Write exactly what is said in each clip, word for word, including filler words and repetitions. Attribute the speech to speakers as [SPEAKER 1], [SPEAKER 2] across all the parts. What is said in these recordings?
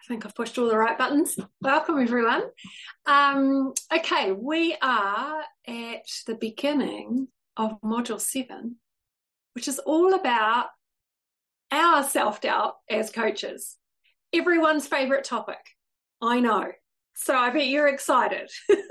[SPEAKER 1] I think I've pushed all the right buttons. Welcome, everyone. Um, okay, we are at the beginning of Module seven, which is all about our self-doubt as coaches. Everyone's favourite topic, I know. So I bet you're excited.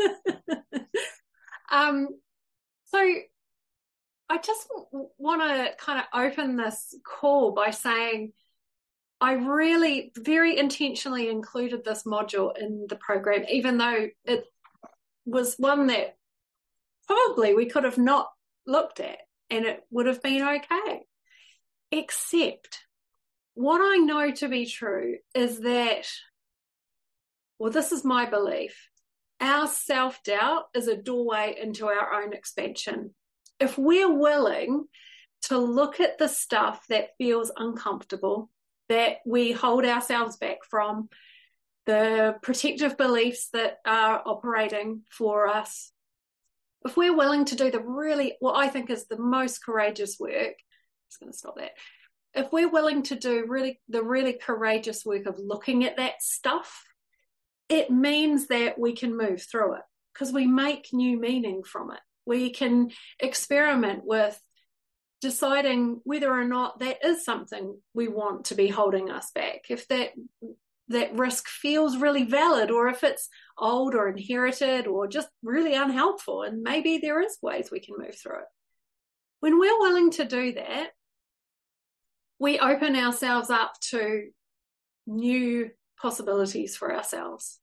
[SPEAKER 1] um, so I just want to kind of open this call by saying I really very intentionally included this module in the program, even though it was one that probably we could have not looked at and it would have been okay. Except what I know to be true is that, well, this is my belief, our self-doubt is a doorway into our own expansion. If we're willing to look at the stuff that feels uncomfortable, that we hold ourselves back from, the protective beliefs that are operating for us, if we're willing to do the really, what I think is the most courageous work, I'm just going to stop that. If we're willing to do really the really courageous work of looking at that stuff, it means that we can move through it because we make new meaning from it. We can experiment with deciding whether or not that is something we want to be holding us back, if that that risk feels really valid, or if it's old or inherited or just really unhelpful, and maybe there is ways we can move through it. When we're willing to do that, we open ourselves up to new possibilities for ourselves.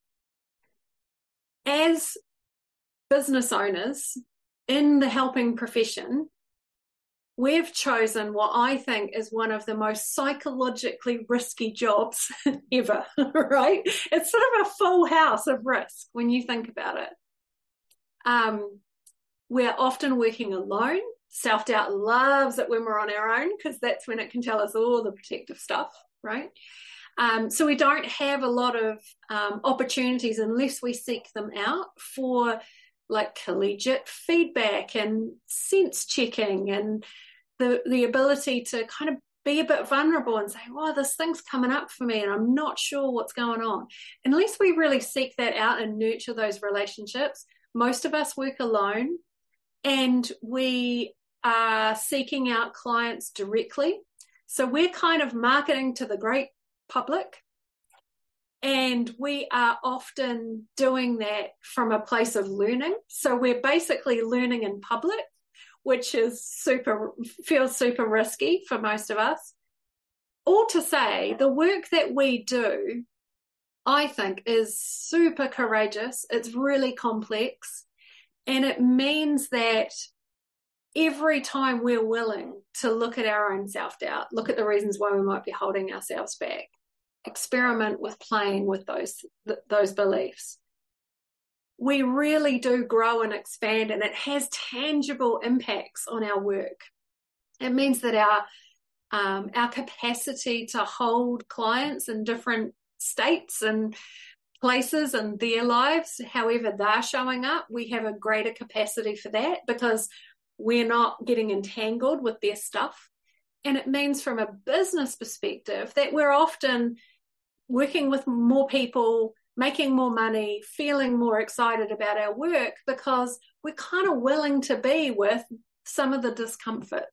[SPEAKER 1] As business owners in the helping profession, we've chosen what I think is one of the most psychologically risky jobs ever, right? It's sort of a full house of risk when you think about it. Um, we're often working alone. Self-doubt loves it when we're on our own because that's when it can tell us all the protective stuff, right? Um, so we don't have a lot of um, opportunities unless we seek them out for like collegiate feedback and sense checking and the the ability to kind of be a bit vulnerable and say, well, this thing's coming up for me and I'm not sure what's going on. Unless we really seek that out and nurture those relationships, most of us work alone and we are seeking out clients directly. So we're kind of marketing to the great public. And we are often doing that from a place of learning. So we're basically learning in public, which is super, feels super risky for most of us. All to say, the work that we do, I think, is super courageous. It's really complex. And it means that every time we're willing to look at our own self-doubt, look at the reasons why we might be holding ourselves back, experiment with playing with those th- those beliefs, we really do grow and expand, and it has tangible impacts on our work. It means that our um, our capacity to hold clients in different states and places in their lives, however they're showing up, we have a greater capacity for that because we're not getting entangled with their stuff. And it means from a business perspective that we're often working with more people, making more money, feeling more excited about our work because we're kind of willing to be with some of the discomfort.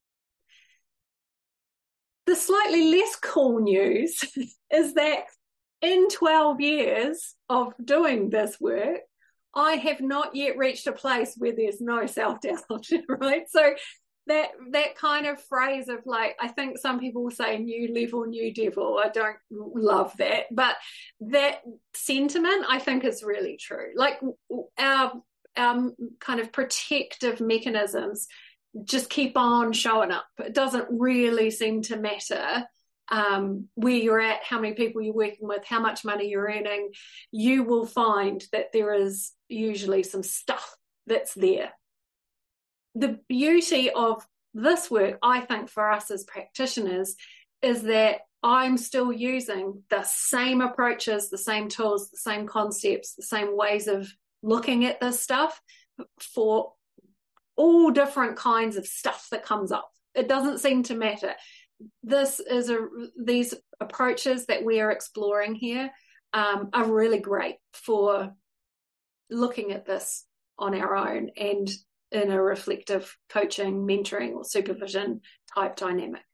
[SPEAKER 1] The slightly less cool news is that in twelve years of doing this work, I have not yet reached a place where there's no self-doubt, right? So that that kind of phrase of like, I think some people will say new level, new devil. I don't love that. But that sentiment, I think, is really true. Like our, our kind of protective mechanisms just keep on showing up. It doesn't really seem to matter um, where you're at, how many people you're working with, how much money you're earning. You will find that there is usually some stuff that's there. The beauty of this work, I think, for us as practitioners is that I'm still using the same approaches, the same tools, the same concepts, the same ways of looking at this stuff for all different kinds of stuff that comes up. It doesn't seem to matter. this is a these approaches that we are exploring here um, are really great for looking at this on our own and in a reflective coaching, mentoring, or supervision type dynamic.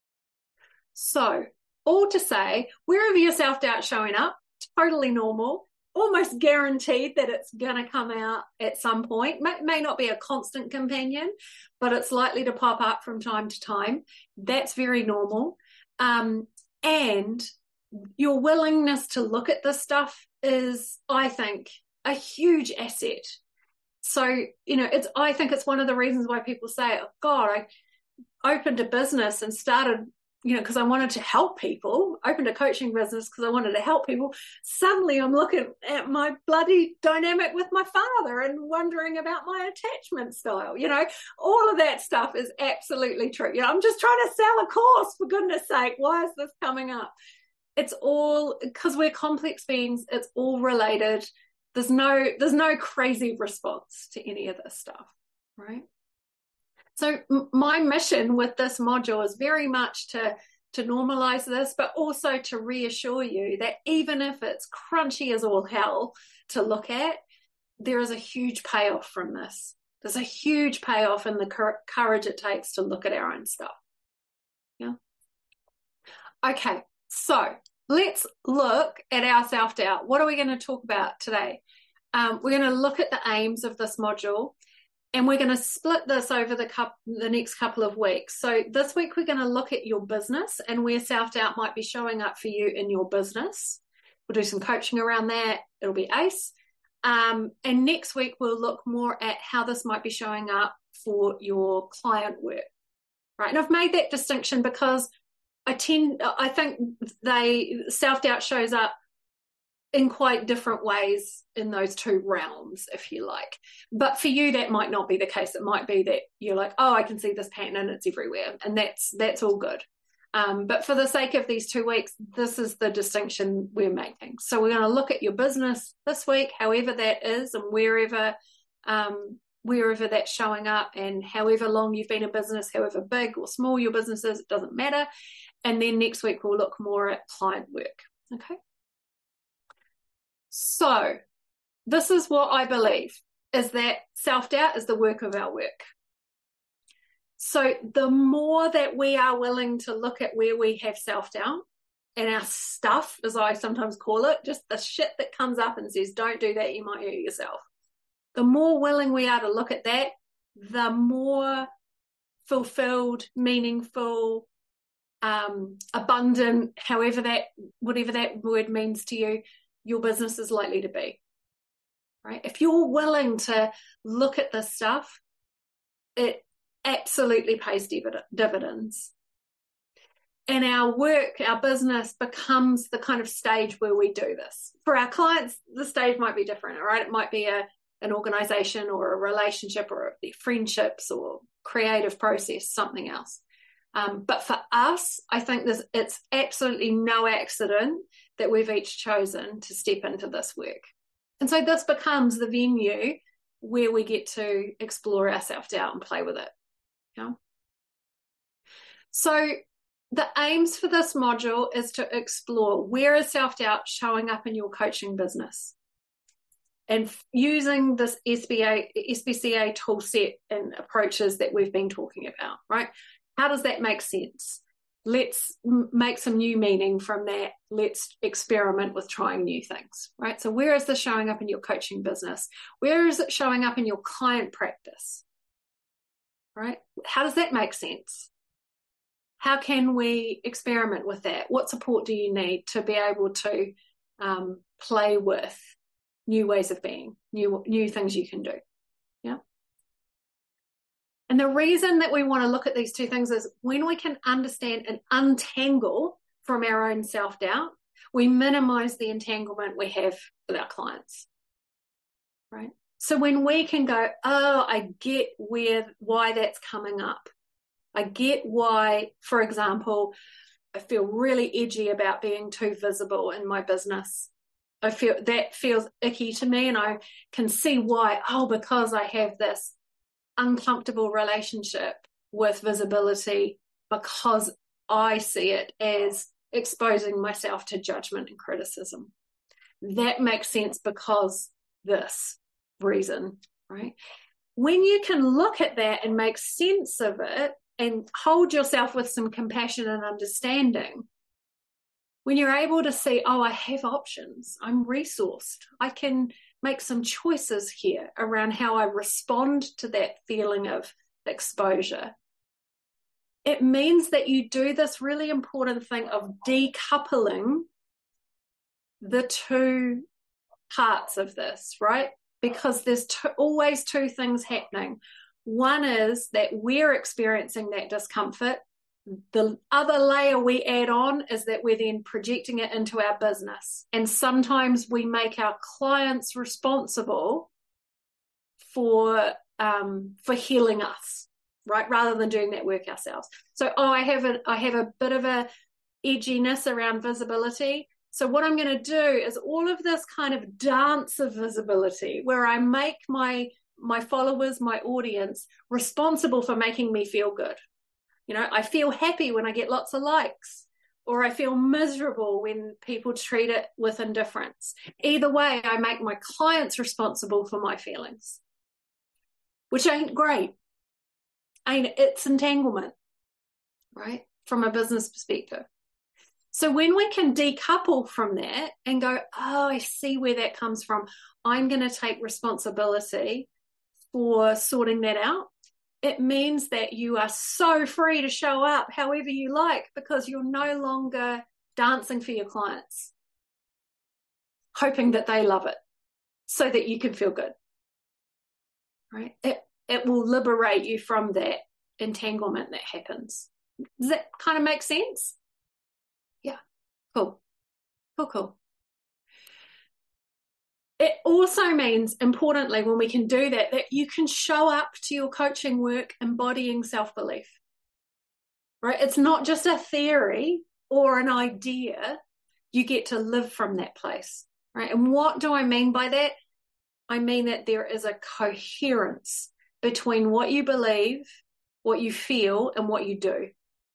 [SPEAKER 1] So, all to say, wherever your self-doubt showing up, totally normal, almost guaranteed that it's going to come out at some point. May, may not be a constant companion, but it's likely to pop up from time to time. That's very normal. Um, and your willingness to look at this stuff is, I think, a huge asset. So, you know, it's, I think it's one of the reasons why people say, oh, God, I opened a business and started, you know, because I wanted to help people, opened a coaching business because I wanted to help people. Suddenly I'm looking at my bloody dynamic with my father and wondering about my attachment style. You know, all of that stuff is absolutely true. You know, I'm just trying to sell a course, for goodness sake. Why is this coming up? It's all, because we're complex beings, it's all related. There's no, there's no crazy response to any of this stuff, right? So my mission with this module is very much to, to normalize this, but also to reassure you that even if it's crunchy as all hell to look at, there is a huge payoff from this. There's a huge payoff in the courage it takes to look at our own stuff. Yeah. Okay, so let's look at our self-doubt. What are we going to talk about today? Um, we're going to look at the aims of this module. And we're going to split this over the, couple, the next couple of weeks. So this week we're going to look at your business and where self-doubt might be showing up for you in your business. We'll do some coaching around that. It'll be ace. Um, and next week we'll look more at how this might be showing up for your client work. Right? And I've made that distinction because I tend, I think they self-doubt shows up in quite different ways in those two realms, if you like. But for you, that might not be the case. It might be that you're like, oh, I can see this pattern and it's everywhere. And that's that's all good. Um, but for the sake of these two weeks, this is the distinction we're making. So we're going to look at your business this week, however that is, and wherever um, wherever that's showing up, and however long you've been in business, however big or small your business is, it doesn't matter. And then next week, we'll look more at client work. Okay. So this is what I believe, is that self-doubt is the work of our work. So the more that we are willing to look at where we have self-doubt and our stuff, as I sometimes call it, just the shit that comes up and says, don't do that, you might hurt yourself. The more willing we are to look at that, the more fulfilled, meaningful, um, abundant, however that, whatever that word means to you, your business is likely to be, right? If you're willing to look at this stuff, it absolutely pays dividends. And our work, our business becomes the kind of stage where we do this. For our clients, the stage might be different, all right? It might be a, an organization or a relationship or friendships or creative process, something else. Um, but for us, I think there's, it's absolutely no accident that we've each chosen to step into this work. And so this becomes the venue where we get to explore our self-doubt and play with it. Yeah. So the aims for this module is to explore where is self-doubt showing up in your coaching business, and f- using this S B A, S B C A tool set and approaches that we've been talking about, right? How does that make sense? Let's make some new meaning from that. Let's experiment with trying new things, right? So where is this showing up in your coaching business? Where is it showing up in your client practice, right? How does that make sense? How can we experiment with that? What support do you need to be able to um, play with new ways of being, new, new things you can do? Yeah. And the reason that we want to look at these two things is when we can understand and untangle from our own self-doubt, we minimize the entanglement we have with our clients, right? So when we can go, oh, I get where, why that's coming up. I get why, for example, I feel really edgy about being too visible in my business. I feel that feels icky to me, and I can see why. Oh, because I have this uncomfortable relationship with visibility because I see it as exposing myself to judgment and criticism. That makes sense because this reason, right? When you can look at that and make sense of it and hold yourself with some compassion and understanding, when you're able to see, oh, I have options, I'm resourced, I can make some choices here around how I respond to that feeling of exposure. It means that you do this really important thing of decoupling the two parts of this, right? Because there's two, always two things happening. One is that we're experiencing that discomfort. The other layer we add on is that we're then projecting it into our business. And sometimes we make our clients responsible for, um, for healing us, right? Rather than doing that work ourselves. So, oh, I have a, I have a bit of a edginess around visibility. So what I'm going to do is all of this kind of dance of visibility where I make my, my followers, my audience responsible for making me feel good. You know, I feel happy when I get lots of likes, or I feel miserable when people treat it with indifference. Either way, I make my clients responsible for my feelings, which ain't great. Ain't, it's entanglement, right? From a business perspective. So when we can decouple from that and go, oh, I see where that comes from, I'm going to take responsibility for sorting that out. It means that you are so free to show up however you like because you're no longer dancing for your clients, hoping that they love it so that you can feel good, right? It, it will liberate you from that entanglement that happens. Does that kind of make sense? Yeah, cool, cool, cool. It also means, importantly, when we can do that, that you can show up to your coaching work embodying self-belief, right? It's not just a theory or an idea. You get to live from that place, right? And what do I mean by that? I mean that there is a coherence between what you believe, what you feel, and what you do,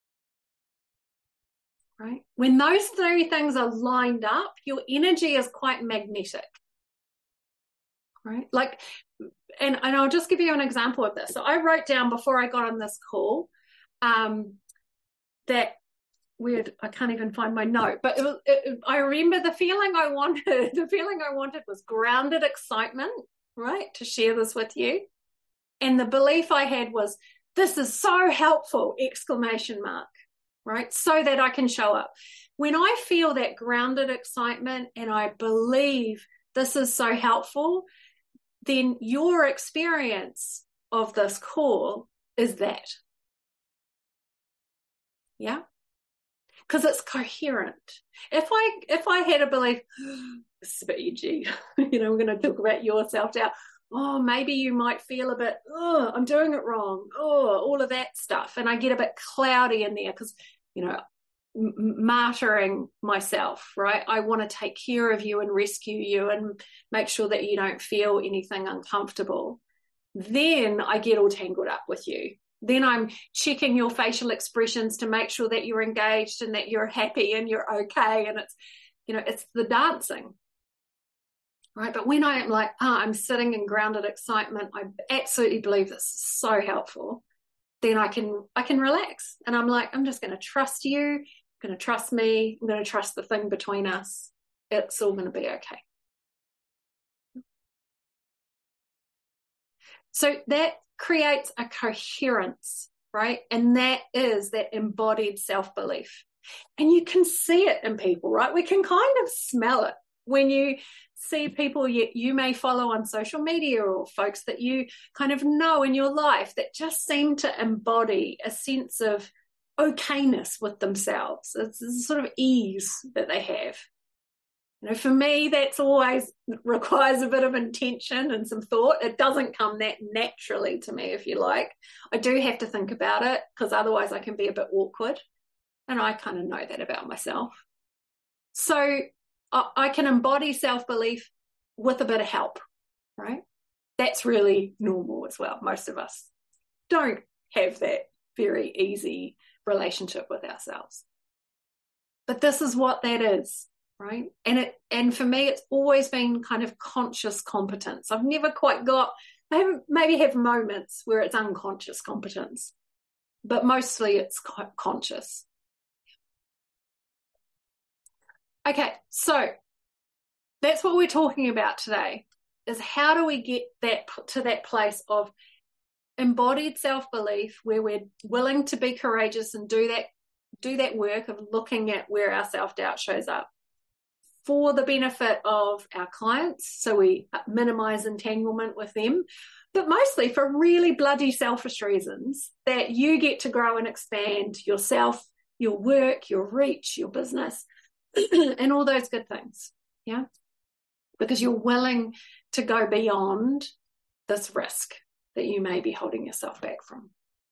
[SPEAKER 1] right? When those three things are lined up, your energy is quite magnetic. Right? Like, and, and I'll just give you an example of this. So I wrote down before I got on this call um, that weird, I can't even find my note, but it was, it, I remember the feeling I wanted, the feeling I wanted was grounded excitement, right? To share this with you. And the belief I had was, this is so helpful, exclamation mark, right? So that I can show up. When I feel that grounded excitement and I believe this is so helpful, then your experience of this call is that. Yeah? Because it's coherent. If I if I had a belief, oh, this is a bit edgy, you know, we're going to talk about your self-doubt. Oh, maybe you might feel a bit, oh, I'm doing it wrong. Oh, all of that stuff. And I get a bit cloudy in there because, you know, martyring myself, right? I want to take care of you and rescue you and make sure that you don't feel anything uncomfortable. Then I get all tangled up with you. Then I'm checking your facial expressions to make sure that you're engaged and that you're happy and you're okay. And it's, you know, it's the dancing, right? But when I am like, ah, oh, I'm sitting in grounded excitement, I absolutely believe this is so helpful. Then I can, I can relax. And I'm like, I'm just going to trust you. Going to trust me. I'm going to trust the thing between us. It's all going to be okay. So that creates a coherence, right? And that is that embodied self-belief. And you can see it in people, right? We can kind of smell it when you see people you, you may follow on social media or folks that you kind of know in your life that just seem to embody a sense of okayness with themselves. It's a sort of ease that they have. You know, for me, that's always requires a bit of intention and some thought. It doesn't come that naturally to me, if you like. I do have to think about it because otherwise I can be a bit awkward. And I kind of know that about myself. So I can embody self-belief with a bit of help, right? That's really normal as well. Most of us don't have that very easy relationship with ourselves. But this is what that is, right? And it, and for me, it's always been kind of conscious competence. I've never quite got, I haven't, maybe have moments where it's unconscious competence, but mostly it's quite conscious. Okay, so that's what we're talking about today, is how do we get that to that place of embodied self-belief where we're willing to be courageous and do that do that work of looking at where our self-doubt shows up for the benefit of our clients, so we minimize entanglement with them, but mostly for really bloody selfish reasons, that you get to grow and expand yourself, your work, your reach, your business, and all those good things. Yeah, because you're willing to go beyond this risk that you may be holding yourself back from.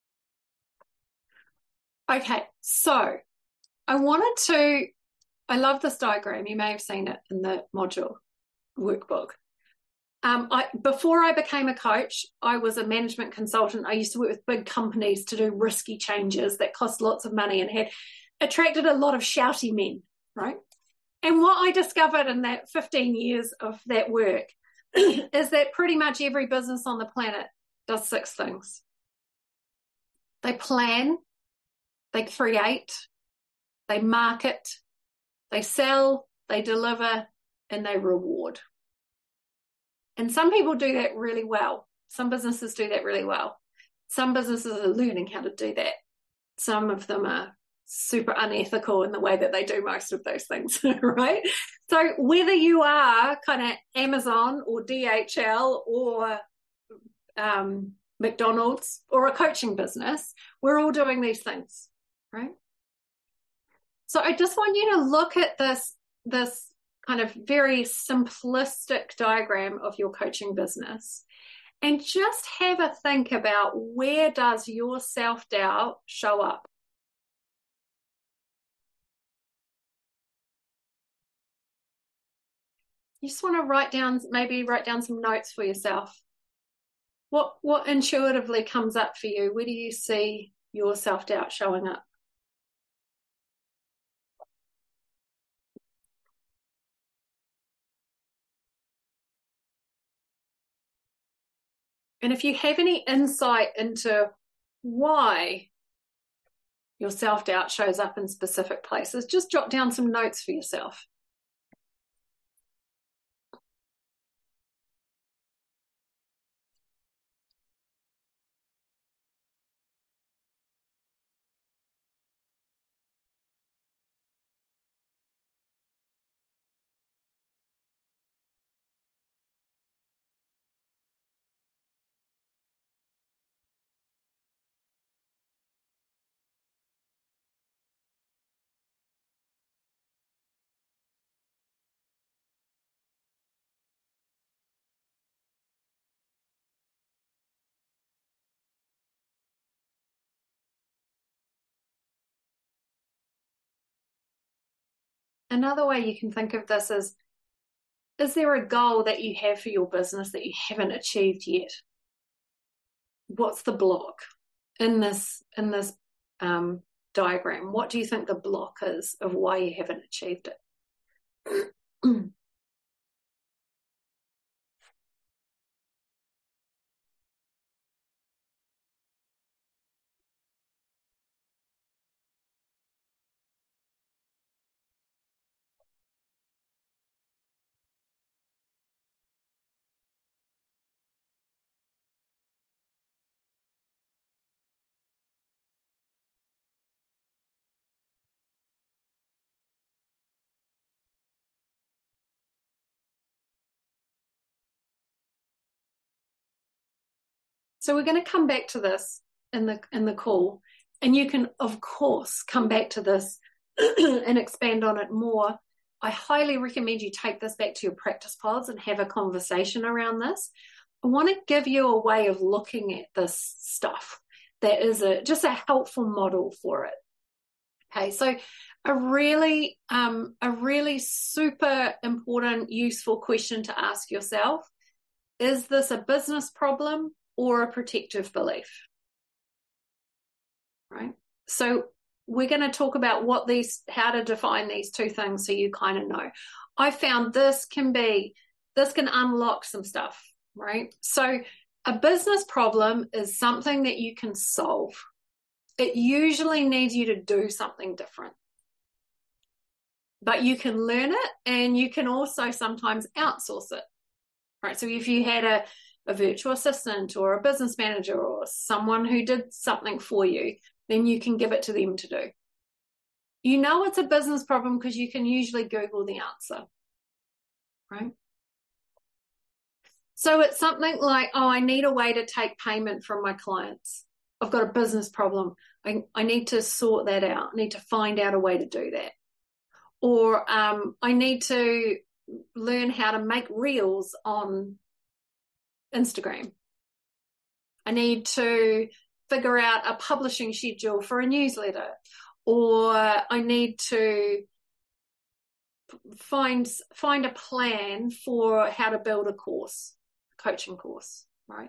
[SPEAKER 1] Okay, so I wanted to, I love this diagram. You may have seen it in the module workbook. Um, I, before I became a coach, I was a management consultant. I used to work with big companies to do risky changes that cost lots of money and had attracted a lot of shouty men, right? And what I discovered in that fifteen years of that work is that pretty much every business on the planet does six things. They plan, they create, they market, they sell, they deliver, and they reward. And some people do that really well. Some businesses do that really well. Some businesses are learning how to do that. Some of them are super unethical in the way that they do most of those things, right? So whether you are kind of Amazon or D H L or um, McDonald's or a coaching business, we're all doing these things, right? So I just want you to look at this, this kind of very simplistic diagram of your coaching business and just have a think about, where does your self-doubt show up? You just want to write down, maybe write down some notes for yourself. What, what intuitively comes up for you? Where do you see your self-doubt showing up? And if you have any insight into why your self-doubt shows up in specific places, just jot down some notes for yourself. Another way you can think of this is, is there a goal that you have for your business that you haven't achieved yet? What's the block in this, in this um, diagram? What do you think the block is of why you haven't achieved it? So we're going to come back to this in the in the call, and you can of course come back to this and expand on it more. I highly recommend you take this back to your practice pods and have a conversation around this. I want to give you a way of looking at this stuff that is a just a helpful model for it. Okay, so a really um, a really super important, useful question to ask yourself: is this a business problem or a protective belief? Right? So we're going to talk about what these, how to define these two things so you kind of know. I found this can be, this can unlock some stuff, right? So a business problem is something that you can solve. It usually needs you to do something different. But you can learn it, and you can also sometimes outsource it, right? So if you had a, a virtual assistant or a business manager or someone who did something for you, then you can give it to them to do. You know it's a business problem because you can usually Google the answer, right? So it's something like, oh, I need a way to take payment from my clients. I've got a business problem. I, I need to sort that out. I need to find out a way to do that. Or um, I need to learn how to make reels on Instagram. I need to figure out a publishing schedule for a newsletter. Or I need to find find a plan for how to build a course, a coaching course, right?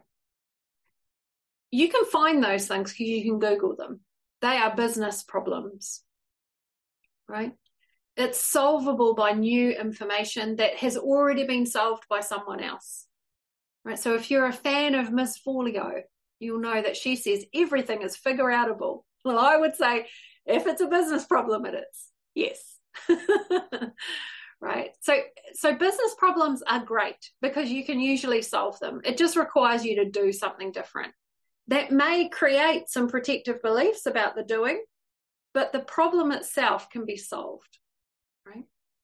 [SPEAKER 1] You can find those things because you can Google them. They are business problems, right? It's solvable by new information that has already been solved by someone else, right? So if you're a fan of Miss Forleo, you'll know that she says everything is figure outable. Well, I would say if it's a business problem, it is. Yes. Right. So, so business problems are great because you can usually solve them. It just requires you to do something different. That may create some protective beliefs about the doing, but the problem itself can be solved. Right?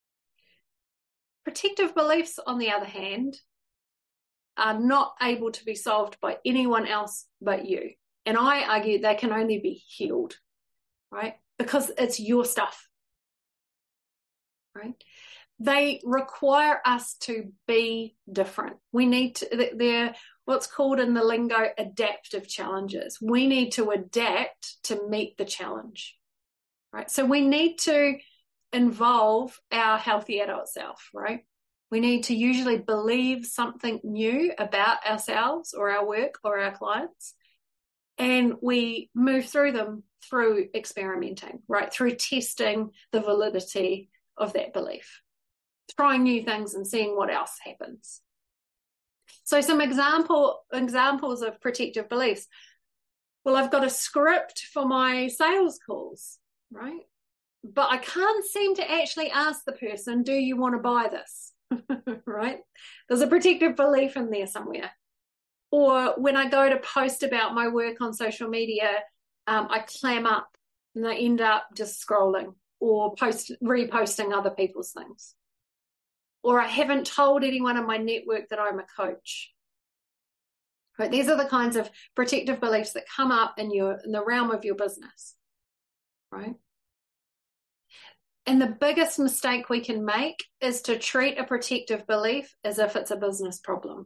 [SPEAKER 1] Protective beliefs, on the other hand, are not able to be solved by anyone else but you. And I argue they can only be healed, right? Because it's your stuff, right? They require us to be different. We need to, they're what's called in the lingo adaptive challenges. We need to adapt to meet the challenge, right? So we need to involve our healthy adult self, right? We need to usually believe something new about ourselves or our work or our clients. And we move through them through experimenting, right? Through testing the validity of that belief, trying new things and seeing what else happens. So some example examples of protective beliefs. Well, I've got a script for my sales calls, right? But I can't seem to actually ask the person, do you want to buy this? Right? There's a protective belief in there somewhere. Or when I go to post about my work on social media, um, I clam up and I end up just scrolling or post reposting other people's things. Or I haven't told anyone in my network that I'm a coach. Right? These are the kinds of protective beliefs that come up in your in the realm of your business. Right? And the biggest mistake we can make is to treat a protective belief as if it's a business problem.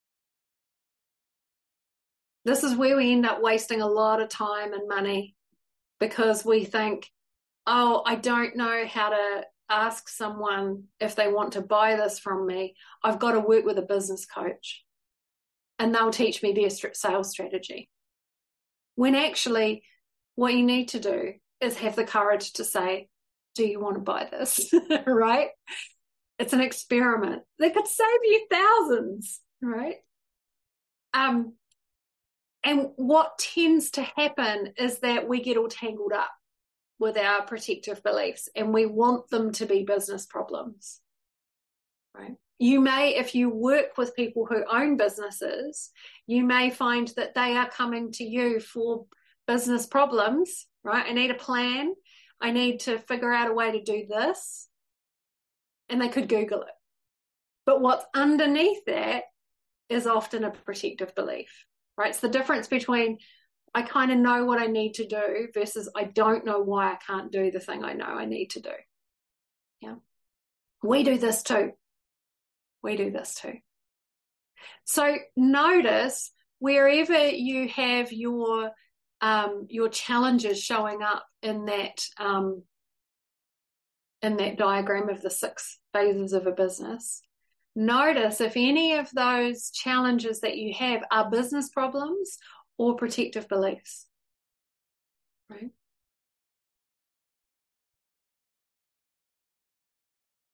[SPEAKER 1] This is where we end up wasting a lot of time and money because we think, oh, I don't know how to ask someone if they want to buy this from me. I've got to work with a business coach and they'll teach me their sales strategy. When actually what you need to do is have the courage to say, do you want to buy this? Right? It's an experiment that could save you thousands, right? Um, and what tends to happen is that we get all tangled up with our protective beliefs and we want them to be business problems, right? You may, if you work with people who own businesses, you may find that they are coming to you for business problems, right? I need a plan. I need to figure out a way to do this. And they could Google it. But what's underneath that is often a protective belief, right? It's the difference between I kind of know what I need to do versus I don't know why I can't do the thing I know I need to do. Yeah. We do this too. We do this too. So notice wherever you have your um, your challenges showing up in that um, in that diagram of the six phases of a business, notice if any of those challenges that you have are business problems or protective beliefs, right?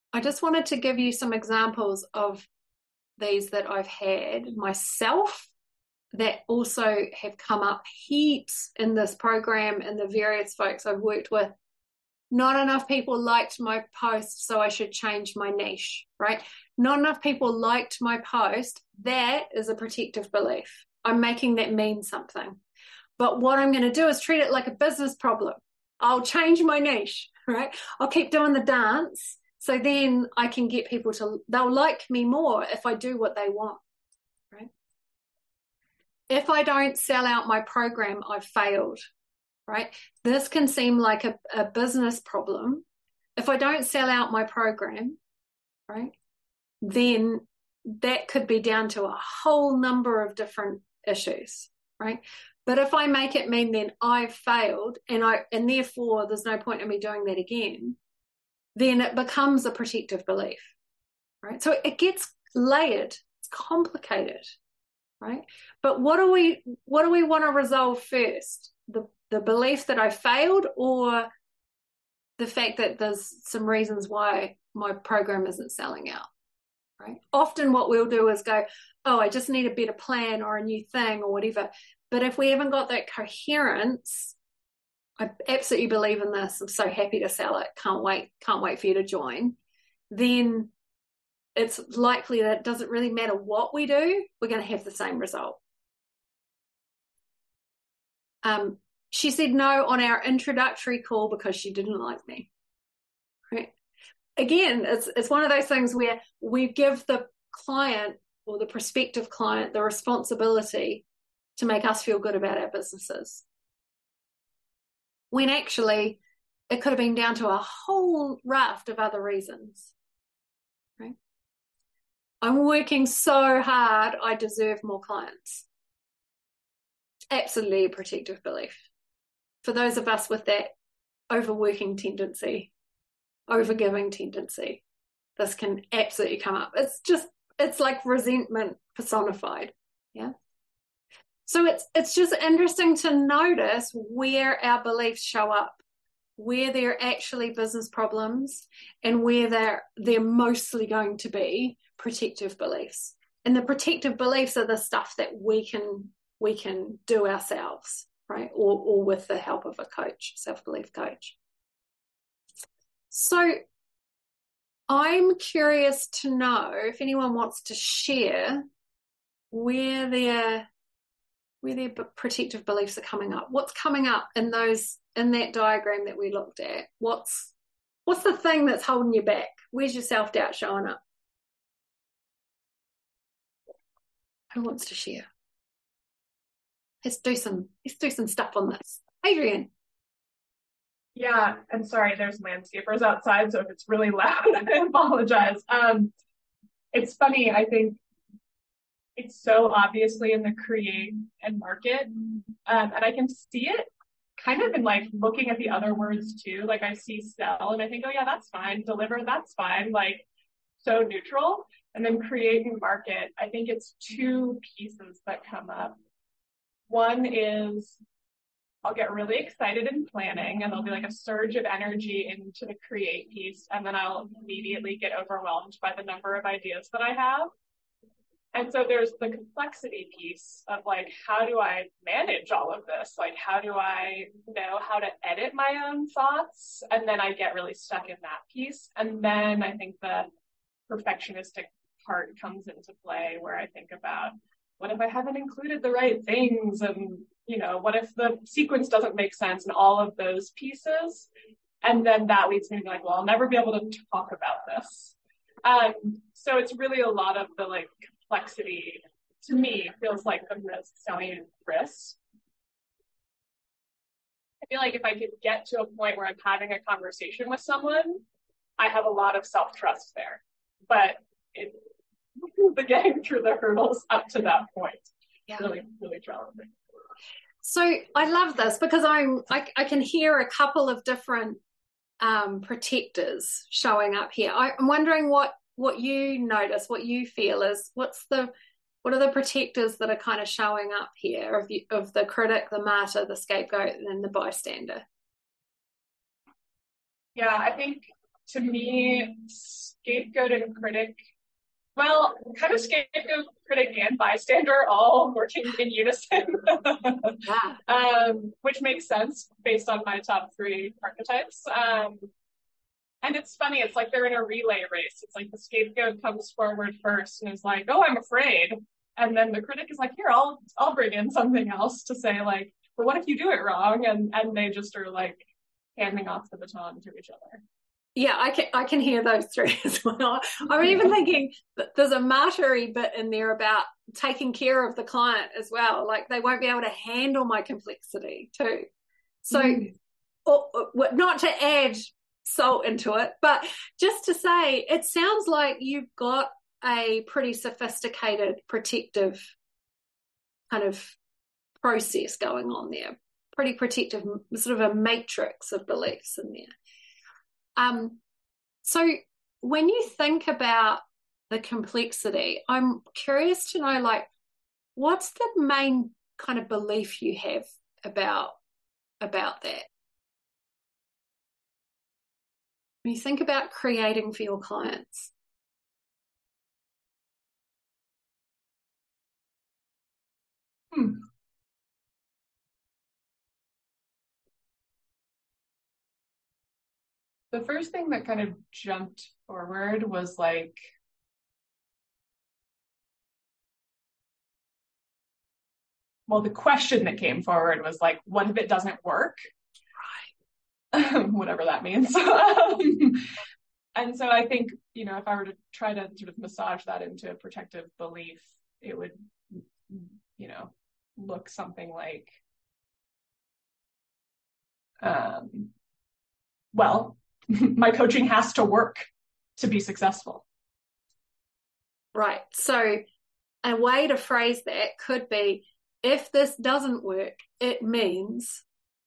[SPEAKER 1] I just wanted to give you some examples of these that I've had myself that also have come up heaps in this program and the various folks I've worked with. Not enough people liked my post, so I should change my niche, right? Not enough people liked my post. That is a protective belief. I'm making that mean something. But what I'm going to do is treat it like a business problem. I'll change my niche, right? I'll keep doing the dance. So then I can get people to, they'll like me more if I do what they want, right? If I don't sell out my program, I've failed, right? This can seem like a, a business problem. If I don't sell out my program, right, then that could be down to a whole number of different issues, right? But if I make it mean then I've failed and I and therefore there's no point in me doing that again, then it becomes a protective belief, right? So it gets layered, it's complicated, right? But what do we what do we want to resolve first? The the belief that I failed, or the fact that there's some reasons why my program isn't selling out, right? Often what we'll do is go, oh, I just need a better plan or a new thing or whatever. But if we haven't got that coherence, I absolutely believe in this, I'm so happy to sell it, can't wait, can't wait for you to join, then it's likely that it doesn't really matter what we do, we're going to have the same result. Um, she said no on our introductory call because she didn't like me, right? Again, it's it's one of those things where we give the client or the prospective client the responsibility to make us feel good about our businesses, when actually it could have been down to a whole raft of other reasons, right? I'm working so hard, I deserve more clients. Absolutely a protective belief. For those of us with that overworking tendency, overgiving tendency, this can absolutely come up. It's just, it's like resentment personified, yeah? So it's it's just interesting to notice where our beliefs show up, where they're actually business problems, and where they're they're mostly going to be protective beliefs. And the protective beliefs are the stuff that we can we can do ourselves, right? Or or with the help of a coach, self-belief coach. So I'm curious to know if anyone wants to share where their where their protective beliefs are coming up. What's coming up in those in that diagram that we looked at? What's what's the thing that's holding you back? Where's your self-doubt showing up? Who wants to share? Let's do some let's do some stuff on this. Adrienne.
[SPEAKER 2] Yeah, and sorry, there's landscapers outside, so if it's really loud, I apologize. Um, it's funny, I think it's so obviously in the create and market, um, and I can see it kind of in like looking at the other words too. Like I see sell and I think, oh yeah, that's fine. Deliver, that's fine. Like so neutral. And then create and market, I think it's two pieces that come up. One is I'll get really excited in planning and there'll be like a surge of energy into the create piece. And then I'll immediately get overwhelmed by the number of ideas that I have. And so there's the complexity piece of like, how do I manage all of this? Like, how do I know how to edit my own thoughts? And then I get really stuck in that piece. And then I think the perfectionistic part comes into play where I think about, what if I haven't included the right things? And, you know, what if the sequence doesn't make sense and all of those pieces? And then that leads me to be like, well, I'll never be able to talk about this. Um, so it's really a lot of the like complexity, to me, feels like the risk, selling risk. I feel like if I could get to a point where I'm having a conversation with someone, I have a lot of self-trust there. But it, the getting through the hurdles up to that point, yeah. really, really challenging.
[SPEAKER 1] So I love this because I'm I, I can hear a couple of different um, protectors showing up here. I, I'm wondering what what you notice, what you feel is what's the what are the protectors that are kind of showing up here of the of the critic, the martyr, the scapegoat, and then the bystander?
[SPEAKER 2] Yeah, I think to me, scapegoat and critic, well, kind of scapegoat, critic, and bystander all working in unison,
[SPEAKER 1] Yeah.
[SPEAKER 2] um, which makes sense based on my top three archetypes. Um, and it's funny, it's like they're in a relay race. It's like the scapegoat comes forward first and is like, oh, I'm afraid. And then the critic is like, here, I'll I'll bring in something else to say, like, but what if you do it wrong? And and they just are like handing off the baton to each other.
[SPEAKER 1] Yeah, I can I can hear those three as well. I'm even thinking that there's a martyry bit in there about taking care of the client as well. Like they won't be able to handle my complexity too. So, mm. or, or, not to add salt into it, but just to say, it sounds like you've got a pretty sophisticated protective kind of process going on there. Pretty protective, sort of a matrix of beliefs in there. Um, so when you think about the complexity, I'm curious to know, like, what's the main kind of belief you have about, about that? When you think about creating for your clients.
[SPEAKER 2] Hmm. The first thing that kind of jumped forward was like, well, the question that came forward was like, what if it doesn't work? Right. Whatever that means. um, and so I think, you know, if I were to try to sort of massage that into a protective belief, it would, you know, look something like, um, well, my coaching has to work to be successful.
[SPEAKER 1] Right. So a way to phrase that could be, if this doesn't work, it means.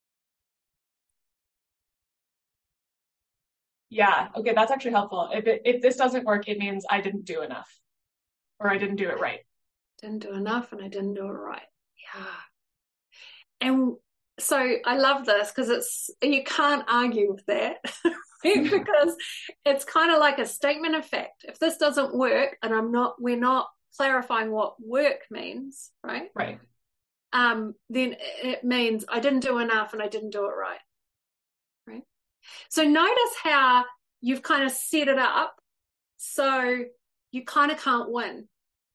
[SPEAKER 2] Yeah. Okay. That's actually helpful. If it, if this doesn't work, it means I didn't do enough, or I didn't do it right.
[SPEAKER 1] Didn't do enough and I didn't do it right. Yeah. And so I love this because it's, you can't argue with that. Because it's kind of like a statement of fact. If this doesn't work, and I'm not, we're not clarifying what work means, right?
[SPEAKER 2] Right.
[SPEAKER 1] Um, then it means I didn't do enough and I didn't do it right. Right. So notice how you've kind of set it up so you kind of can't win.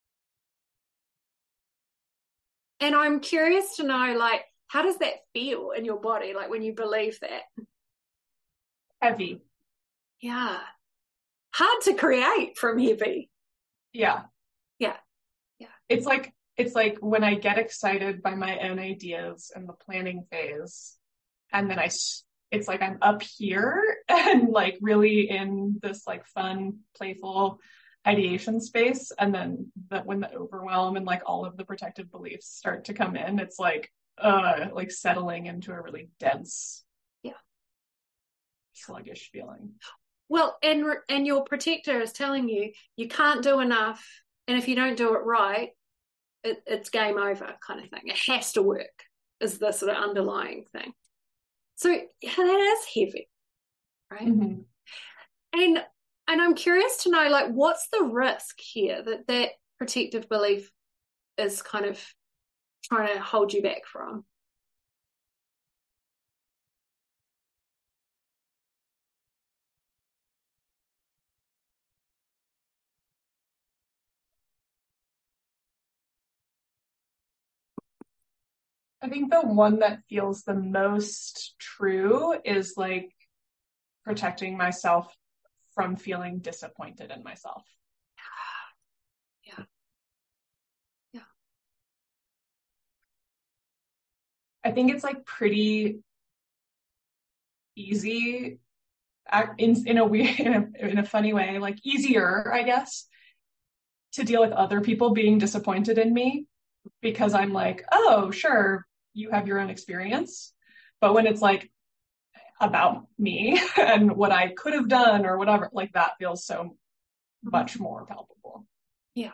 [SPEAKER 1] And I'm curious to know, like, how does that feel in your body, like when you believe that?
[SPEAKER 2] Heavy.
[SPEAKER 1] Yeah. Hard to create from heavy.
[SPEAKER 2] Yeah.
[SPEAKER 1] Yeah. Yeah.
[SPEAKER 2] It's like, it's like when I get excited by my own ideas in the planning phase, and then I, it's like I'm up here and like really in this like fun, playful ideation space. And then that when the overwhelm and like all of the protective beliefs start to come in, it's like, uh, like settling into a really dense,
[SPEAKER 1] yeah,
[SPEAKER 2] sluggish feeling.
[SPEAKER 1] Well, and and your protector is telling you you can't do enough, and if you don't do it right, it, it's game over, kind of thing. It has to work, is the sort of underlying thing. So yeah, that is heavy, right?
[SPEAKER 2] Mm-hmm.
[SPEAKER 1] And and I'm curious to know, like, what's the risk here that that protective belief is kind of trying to hold you back from?
[SPEAKER 2] I think the one that feels the most true is like protecting myself from feeling disappointed in myself.
[SPEAKER 1] Yeah. Yeah.
[SPEAKER 2] I think it's like pretty easy in, in a weird, in a, in a funny way, like easier, I guess, to deal with other people being disappointed in me because I'm like, oh, sure, you have your own experience. But when it's like about me and what I could have done or whatever, like that feels so much more palpable.
[SPEAKER 1] Yeah.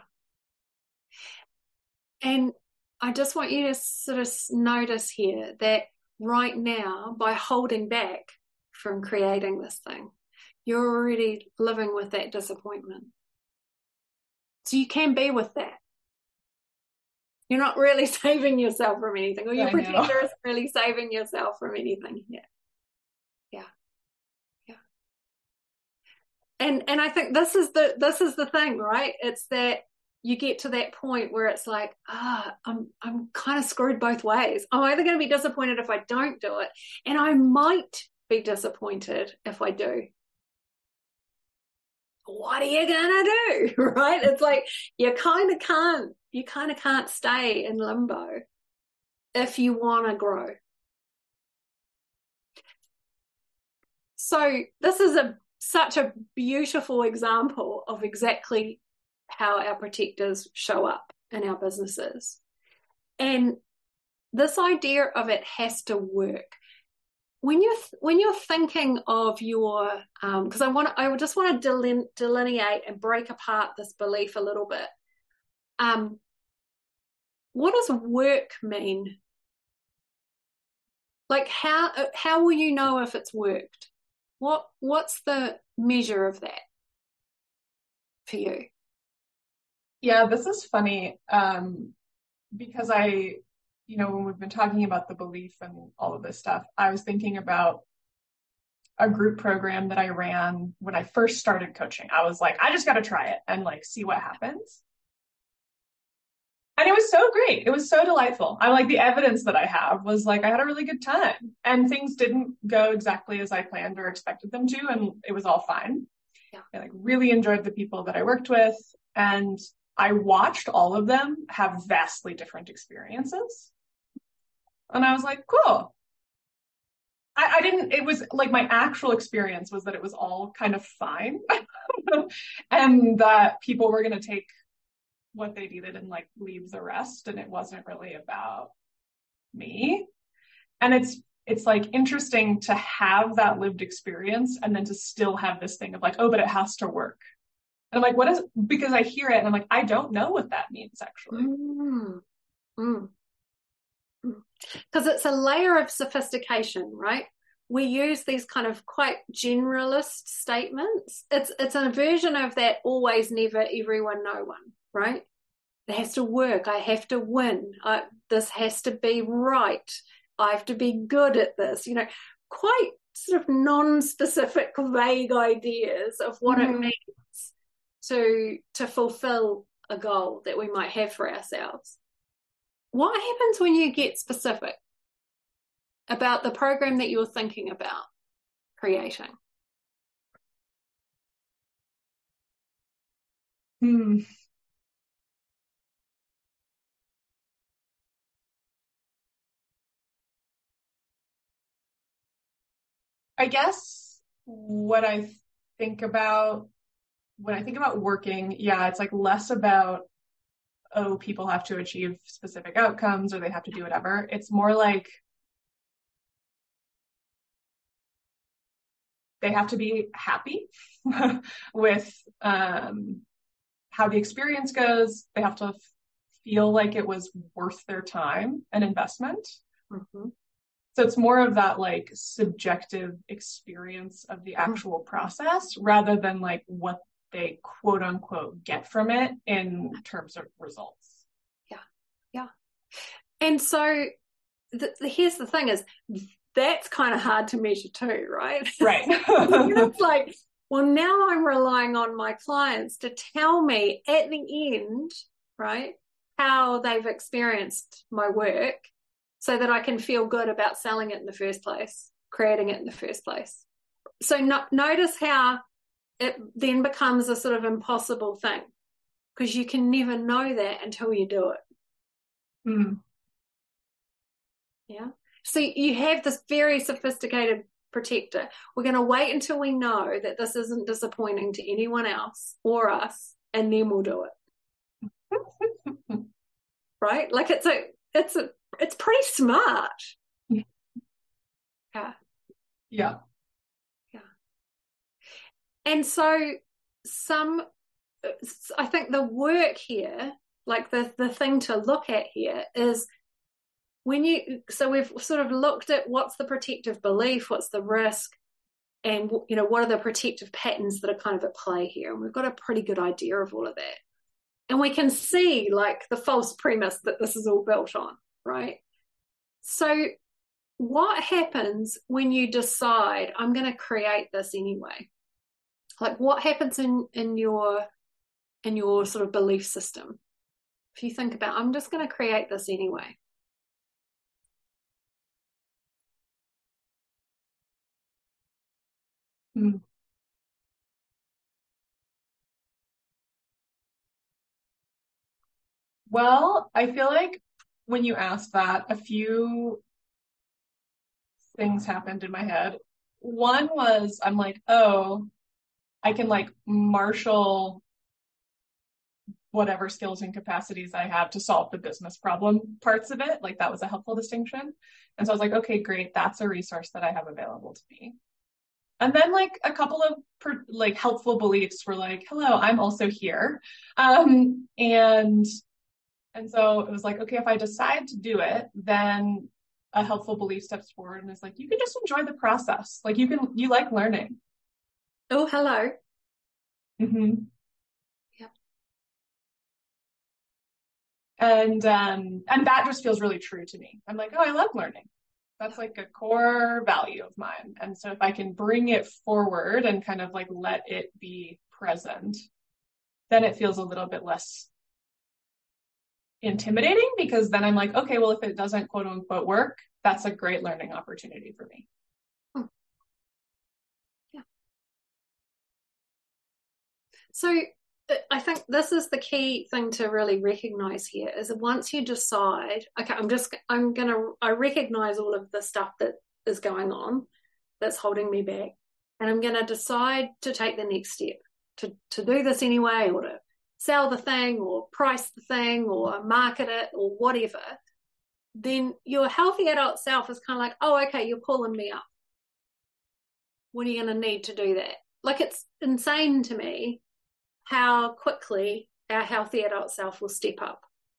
[SPEAKER 1] And I just want you to sort of notice here that right now, by holding back from creating this thing, you're already living with that disappointment. So you can be with that. You're not really saving yourself from anything, or your protector isn't really saving yourself from anything. Yeah. Yeah. Yeah. And and I think this is the this is the thing, right? It's that you get to that point where it's like, ah, I'm I'm kind of screwed both ways. I'm either going to be disappointed if I don't do it, and I might be disappointed if I do. What are you gonna do? Right? It's like you kind of can't you kind of can't stay in limbo if you want to grow. So this is a such a beautiful example of exactly how our protectors show up in our businesses. And this idea of it has to work. When you're when you're thinking of your, because um, I want I just want to deline, delineate and break apart this belief a little bit. Um, what does work mean? Like how how will you know if it's worked? What what's the measure of that for you?
[SPEAKER 2] Yeah, this is funny um, because I. You know, when we've been talking about the belief and all of this stuff, I was thinking about a group program that I ran when I first started coaching. I was like, I just got to try it and like see what happens. And it was so great. It was so delightful. I like the evidence that I have was like, I had a really good time and things didn't go exactly as I planned or expected them to. And it was all fine. Yeah. I like really enjoyed the people that I worked with. And I watched all of them have vastly different experiences. And I was like, cool. I, I didn't, it was like my actual experience was that it was all kind of fine. And that people were going to take what they needed and like leave the rest. And it wasn't really about me. And it's, it's like interesting to have that lived experience and then to still have this thing of like, oh, but it has to work. And I'm like, what is, because I hear it and I'm like, I don't know what that means actually.
[SPEAKER 1] Mm. Mm. Because it's a layer of sophistication, right? We use these kind of quite generalist statements. It's it's a version of that always, never, everyone, no one, right? It has to work. I have to win. I, this has to be right. I have to be good at this. You know, quite sort of non-specific, vague ideas of what mm-hmm. it means to to fulfill a goal that we might have for ourselves. What happens when you get specific about the program that you're thinking about creating?
[SPEAKER 2] Hmm. I guess what I think about when I think about working, yeah, it's like less about oh, people have to achieve specific outcomes or they have to do whatever. It's more like they have to be happy with um, how the experience goes. They have to f- feel like it was worth their time and investment. Mm-hmm. So it's more of that like subjective experience of the actual mm-hmm. process rather than like what they quote unquote get from it in terms of results.
[SPEAKER 1] Yeah. Yeah. And so the, the, here's the thing is that's kind of hard to measure too, right?
[SPEAKER 2] Right.
[SPEAKER 1] It's like, well, now I'm relying on my clients to tell me at the end, right, how they've experienced my work so that I can feel good about selling it in the first place, creating it in the first place. So no, notice how it then becomes a sort of impossible thing because you can never know that until you do it.
[SPEAKER 2] Mm.
[SPEAKER 1] Yeah. So you have this very sophisticated protector. We're going to wait until we know that this isn't disappointing to anyone else or us, and then we'll do it. Right? Like it's a, it's a, it's pretty smart. Yeah.
[SPEAKER 2] Yeah.
[SPEAKER 1] And so some, I think the work here, like the, the thing to look at here is when you, so we've sort of looked at what's the protective belief, what's the risk, and, you know, what are the protective patterns that are kind of at play here? And we've got a pretty good idea of all of that. And we can see like the false premise that this is all built on, right? So what happens when you decide, I'm going to create this anyway? Like what happens in, in your, in your sort of belief system? If you think about, I'm just going to create this anyway.
[SPEAKER 2] Hmm. Well, I feel like when you asked that, a few things happened in my head. One was I'm like, oh, I can like marshal whatever skills and capacities I have to solve the business problem parts of it. Like that was a helpful distinction. And so I was like, okay, great. That's a resource that I have available to me. And then like a couple of per, like helpful beliefs were like, hello, I'm also here. Um, and and so it was like, okay, if I decide to do it, then a helpful belief steps forward and is like, you can just enjoy the process. Like you can, you like learning.
[SPEAKER 1] Oh, hello.
[SPEAKER 2] Mm-hmm.
[SPEAKER 1] Yeah.
[SPEAKER 2] And um, and that just feels really true to me. I'm like, oh, I love learning. That's like a core value of mine. And so if I can bring it forward and kind of like let it be present, then it feels a little bit less intimidating, because then I'm like, okay, well, if it doesn't quote unquote work, that's a great learning opportunity for me.
[SPEAKER 1] Hmm. Yeah. So I think this is the key thing to really recognize here is that once you decide, okay, I'm just, I'm going to, I recognize all of the stuff that is going on that's holding me back. And I'm going to decide to take the next step, to, to do this anyway, or to sell the thing or price the thing or market it or whatever. Then your healthy adult self is kind of like, oh, okay, you're calling me up. When are you going to need to do that? Like, it's insane to me how quickly our healthy adult self will step up.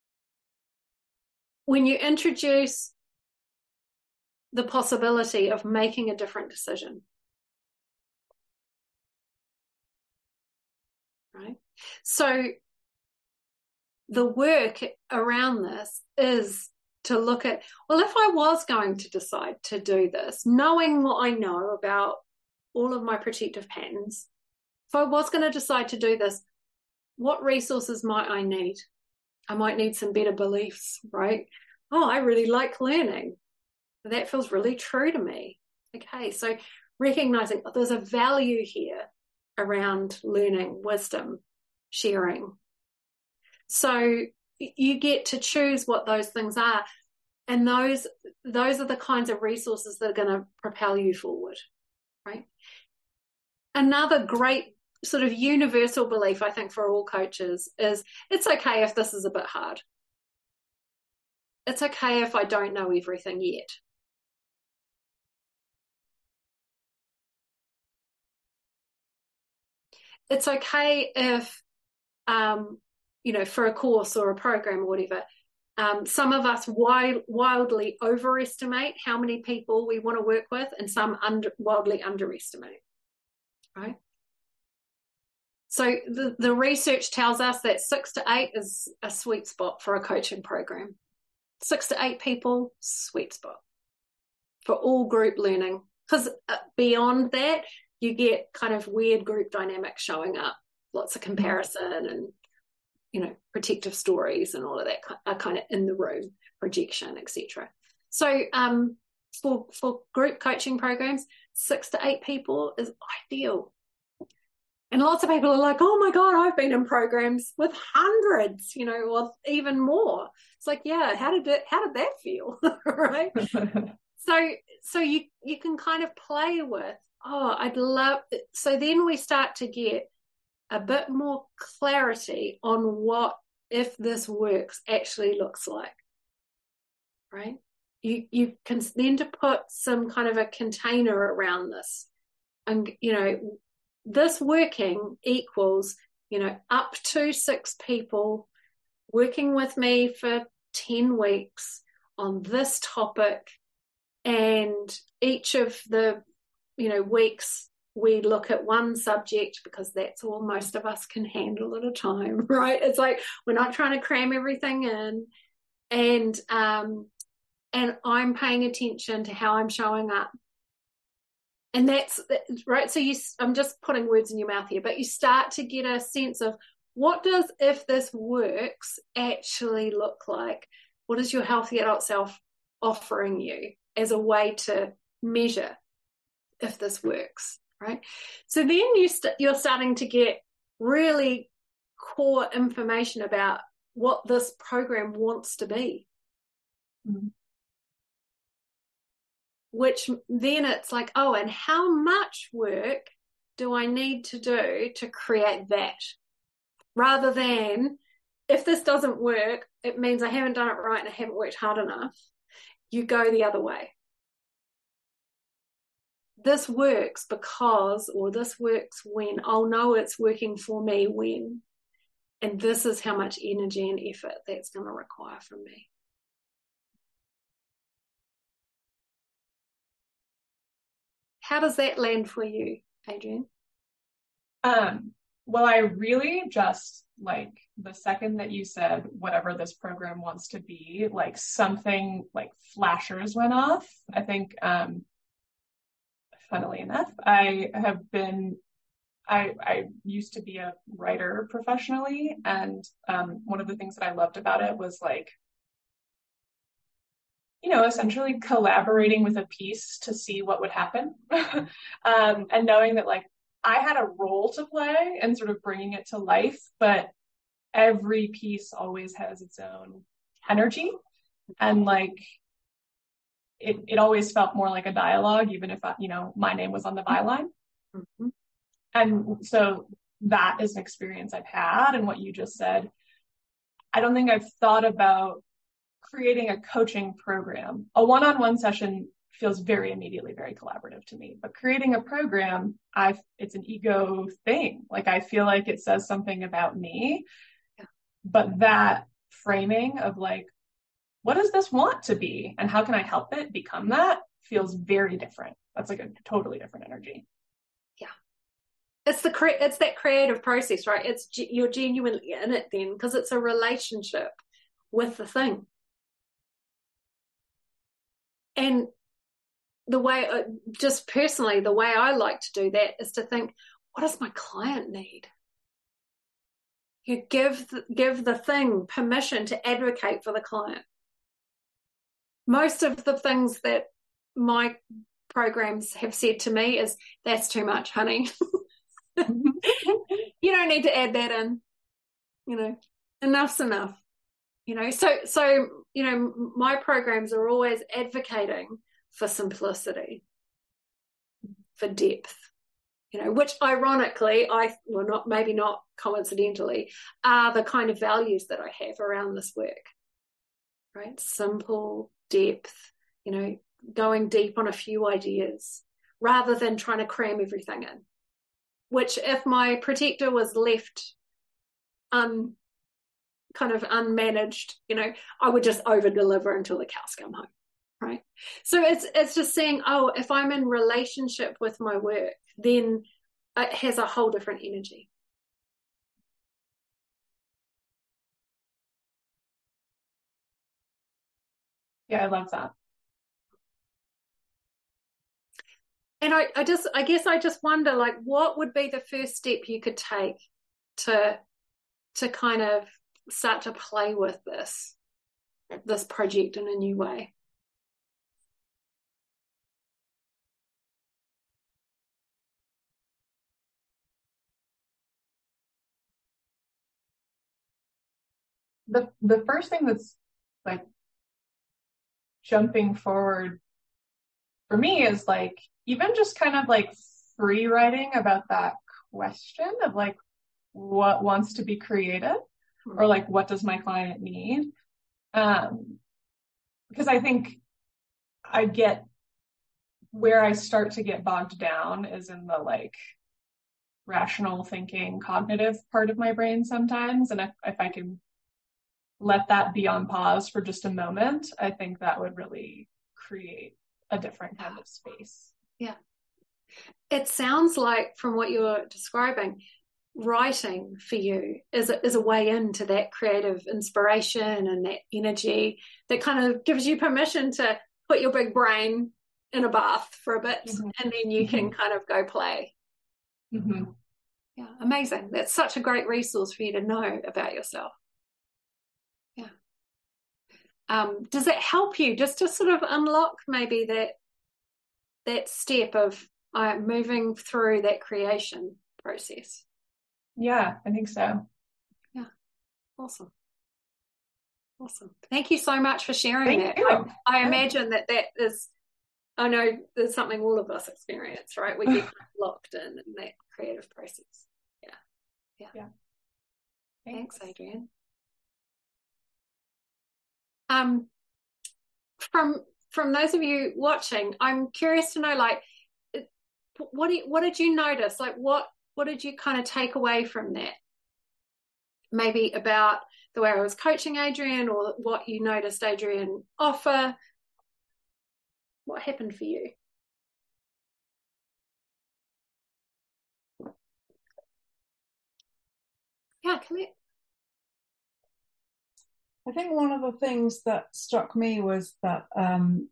[SPEAKER 1] When you introduce the possibility of making a different decision, right? So the work around this is to look at, well, if I was going to decide to do this, knowing what I know about all of my protective patterns, if I was going to decide to do this, what resources might I need? I might need some better beliefs, right? Oh, I really like learning. That feels really true to me. Okay, so recognizing oh, there's a value here around learning, wisdom, sharing. So you get to choose what those things are. And those, those are the kinds of resources that are going to propel you forward, right? Another great sort of universal belief, I think, for all coaches is it's okay if this is a bit hard. It's okay if I don't know everything yet. It's okay if, um, you know, for a course or a program or whatever, um, some of us wild, wildly overestimate how many people we want to work with, and some under, wildly underestimate, right? So the, the research tells us that six to eight is a sweet spot for a coaching program. Six to eight people, sweet spot for all group learning. Because beyond that, you get kind of weird group dynamics showing up, lots of comparison and, you know, protective stories and all of that are kind of in the room, projection, et cetera. So um, for, for group coaching programs, six to eight people is ideal. And lots of people are like, oh my God, I've been in programs with hundreds, you know, or even more. It's like, yeah, how did it, how did that feel? Right? so, so you, you can kind of play with, oh, I'd love, so then we start to get a bit more clarity on what, if this works, actually looks like, right? You, you can then to put some kind of a container around this and, you know, this working equals, you know, up to six people working with me for ten weeks on this topic, and each of the, you know, weeks we look at one subject because that's all most of us can handle at a time, right? It's like we're not trying to cram everything in. And um, and I'm paying attention to how I'm showing up. And that's right. So you, I'm just putting words in your mouth here, but you start to get a sense of what does, if this works, actually look like? What is your healthy adult self offering you as a way to measure if this works, right? So then you st- you're starting to get really core information about what this program wants to be. Mm-hmm. Which then it's like, oh, and how much work do I need to do to create that? Rather than, if this doesn't work, it means I haven't done it right and I haven't worked hard enough. You go the other way. This works because, or this works when, I'll know it's working for me when. And this is how much energy and effort that's going to require from me. How does that land for you, Adrienne?
[SPEAKER 2] Um, well, I really just, like, the second that you said, whatever this program wants to be, like, something like flashers went off. I think, um, funnily enough, I have been, I, I used to be a writer professionally. And um, one of the things that I loved about it was, like, you know, essentially collaborating with a piece to see what would happen. um, and knowing that, like, I had a role to play and sort of bringing it to life, but every piece always has its own energy. And, like, it, it always felt more like a dialogue, even if, I, you know, my name was on the byline. Mm-hmm. And so that is an experience I've had. And what you just said, I don't think I've thought about creating a coaching program. A one-on-one session feels very immediately very collaborative to me, but creating a program, I it's an ego thing. Like, I feel like it says something about me, yeah. But that framing of, like, what does this want to be and how can I help it become that feels very different. That's like a totally different energy.
[SPEAKER 1] Yeah. It's the cre- it's that creative process, right? It's you're genuinely in it then because it's a relationship with the thing. And the way, just personally, the way I like to do that is to think, what does my client need? You give the, give the thing permission to advocate for the client. Most of the things that my programs have said to me is, that's too much, honey. You don't need to add that in. You know, enough's enough. You know, so, so, you know, my programs are always advocating for simplicity, for depth, you know, which ironically, I, well, not, maybe not coincidentally, are the kind of values that I have around this work, right? Simple, depth, you know, going deep on a few ideas rather than trying to cram everything in, which if my protector was left un kind of unmanaged, you know, I would just over deliver until the cows come home, right? So it's it's just saying, oh, if I'm in relationship with my work, then it has a whole different energy.
[SPEAKER 2] Yeah, I love that.
[SPEAKER 1] And I, I just, I guess I just wonder, like, what would be the first step you could take to to kind of start to play with this, this project in a new way?
[SPEAKER 2] The the first thing that's, like, jumping forward for me is, like, even just kind of, like, free writing about that question of, like, what wants to be created, or, like, what does my client need? Um, because I think I get where I start to get bogged down is in the, like, rational thinking, cognitive part of my brain sometimes. And if, if I can let that be on pause for just a moment, I think that would really create a different kind of space.
[SPEAKER 1] Yeah. It sounds like, from what you're describing, writing for you is a, is a way into that creative inspiration and that energy that kind of gives you permission to put your big brain in a bath for a bit, mm-hmm. and then you mm-hmm. can kind of go play.
[SPEAKER 2] Mm-hmm.
[SPEAKER 1] Yeah, amazing. That's such a great resource for you to know about yourself. Yeah. Um, does it help you just to sort of unlock maybe that that step of uh, moving through that creation process?
[SPEAKER 2] Yeah, I think so.
[SPEAKER 1] Yeah. Awesome. Awesome. Thank you so much for sharing
[SPEAKER 2] Thank
[SPEAKER 1] that.
[SPEAKER 2] You.
[SPEAKER 1] I, I yeah. imagine that that is, I know there's something all of us experience, right? We get kind of locked in in that creative process. Yeah. Yeah.
[SPEAKER 2] yeah.
[SPEAKER 1] Thanks, Thanks Adrienne. Um, from from those of you watching, I'm curious to know, like, what do you, what did you notice? Like, what what did you kind of take away from that? Maybe about the way I was coaching Adrienne, or what you noticed Adrienne offer. What happened for you? Yeah, Colette.
[SPEAKER 3] I think one of the things that struck me was that um,